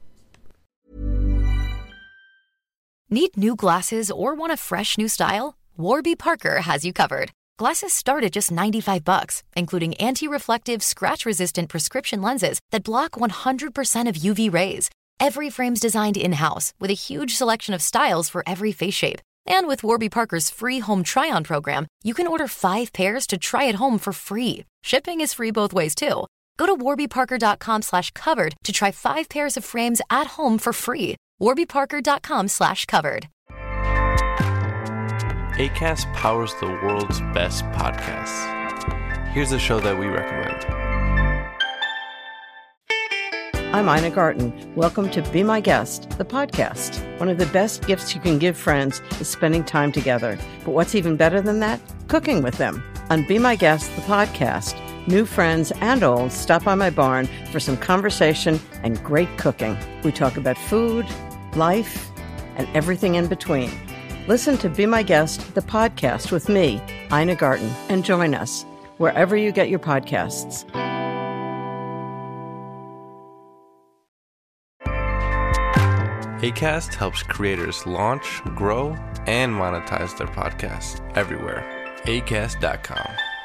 Need new glasses or want a fresh new style? Warby Parker has you covered. Glasses start at just $95, including anti-reflective, scratch-resistant prescription lenses that block 100% of UV rays. Every frame's designed in-house with a huge selection of styles for every face shape. And with Warby Parker's free home try-on program, you can order 5 pairs to try at home for free. Shipping is free both ways, too. Go to warbyparker.com/covered to try 5 pairs of frames at home for free. warbyparker.com/covered. Acast powers the world's best podcasts. Here's a show that we recommend. I'm Ina Garten. Welcome to Be My Guest, the podcast. One of the best gifts you can give friends is spending time together. But what's even better than that? Cooking with them. On Be My Guest, the podcast, new friends and old stop by my barn for some conversation and great cooking. We talk about food, life, and everything in between. Listen to Be My Guest, the podcast with me, Ina Garten, and join us wherever you get your podcasts. Acast helps creators launch, grow, and monetize their podcasts everywhere. Acast.com.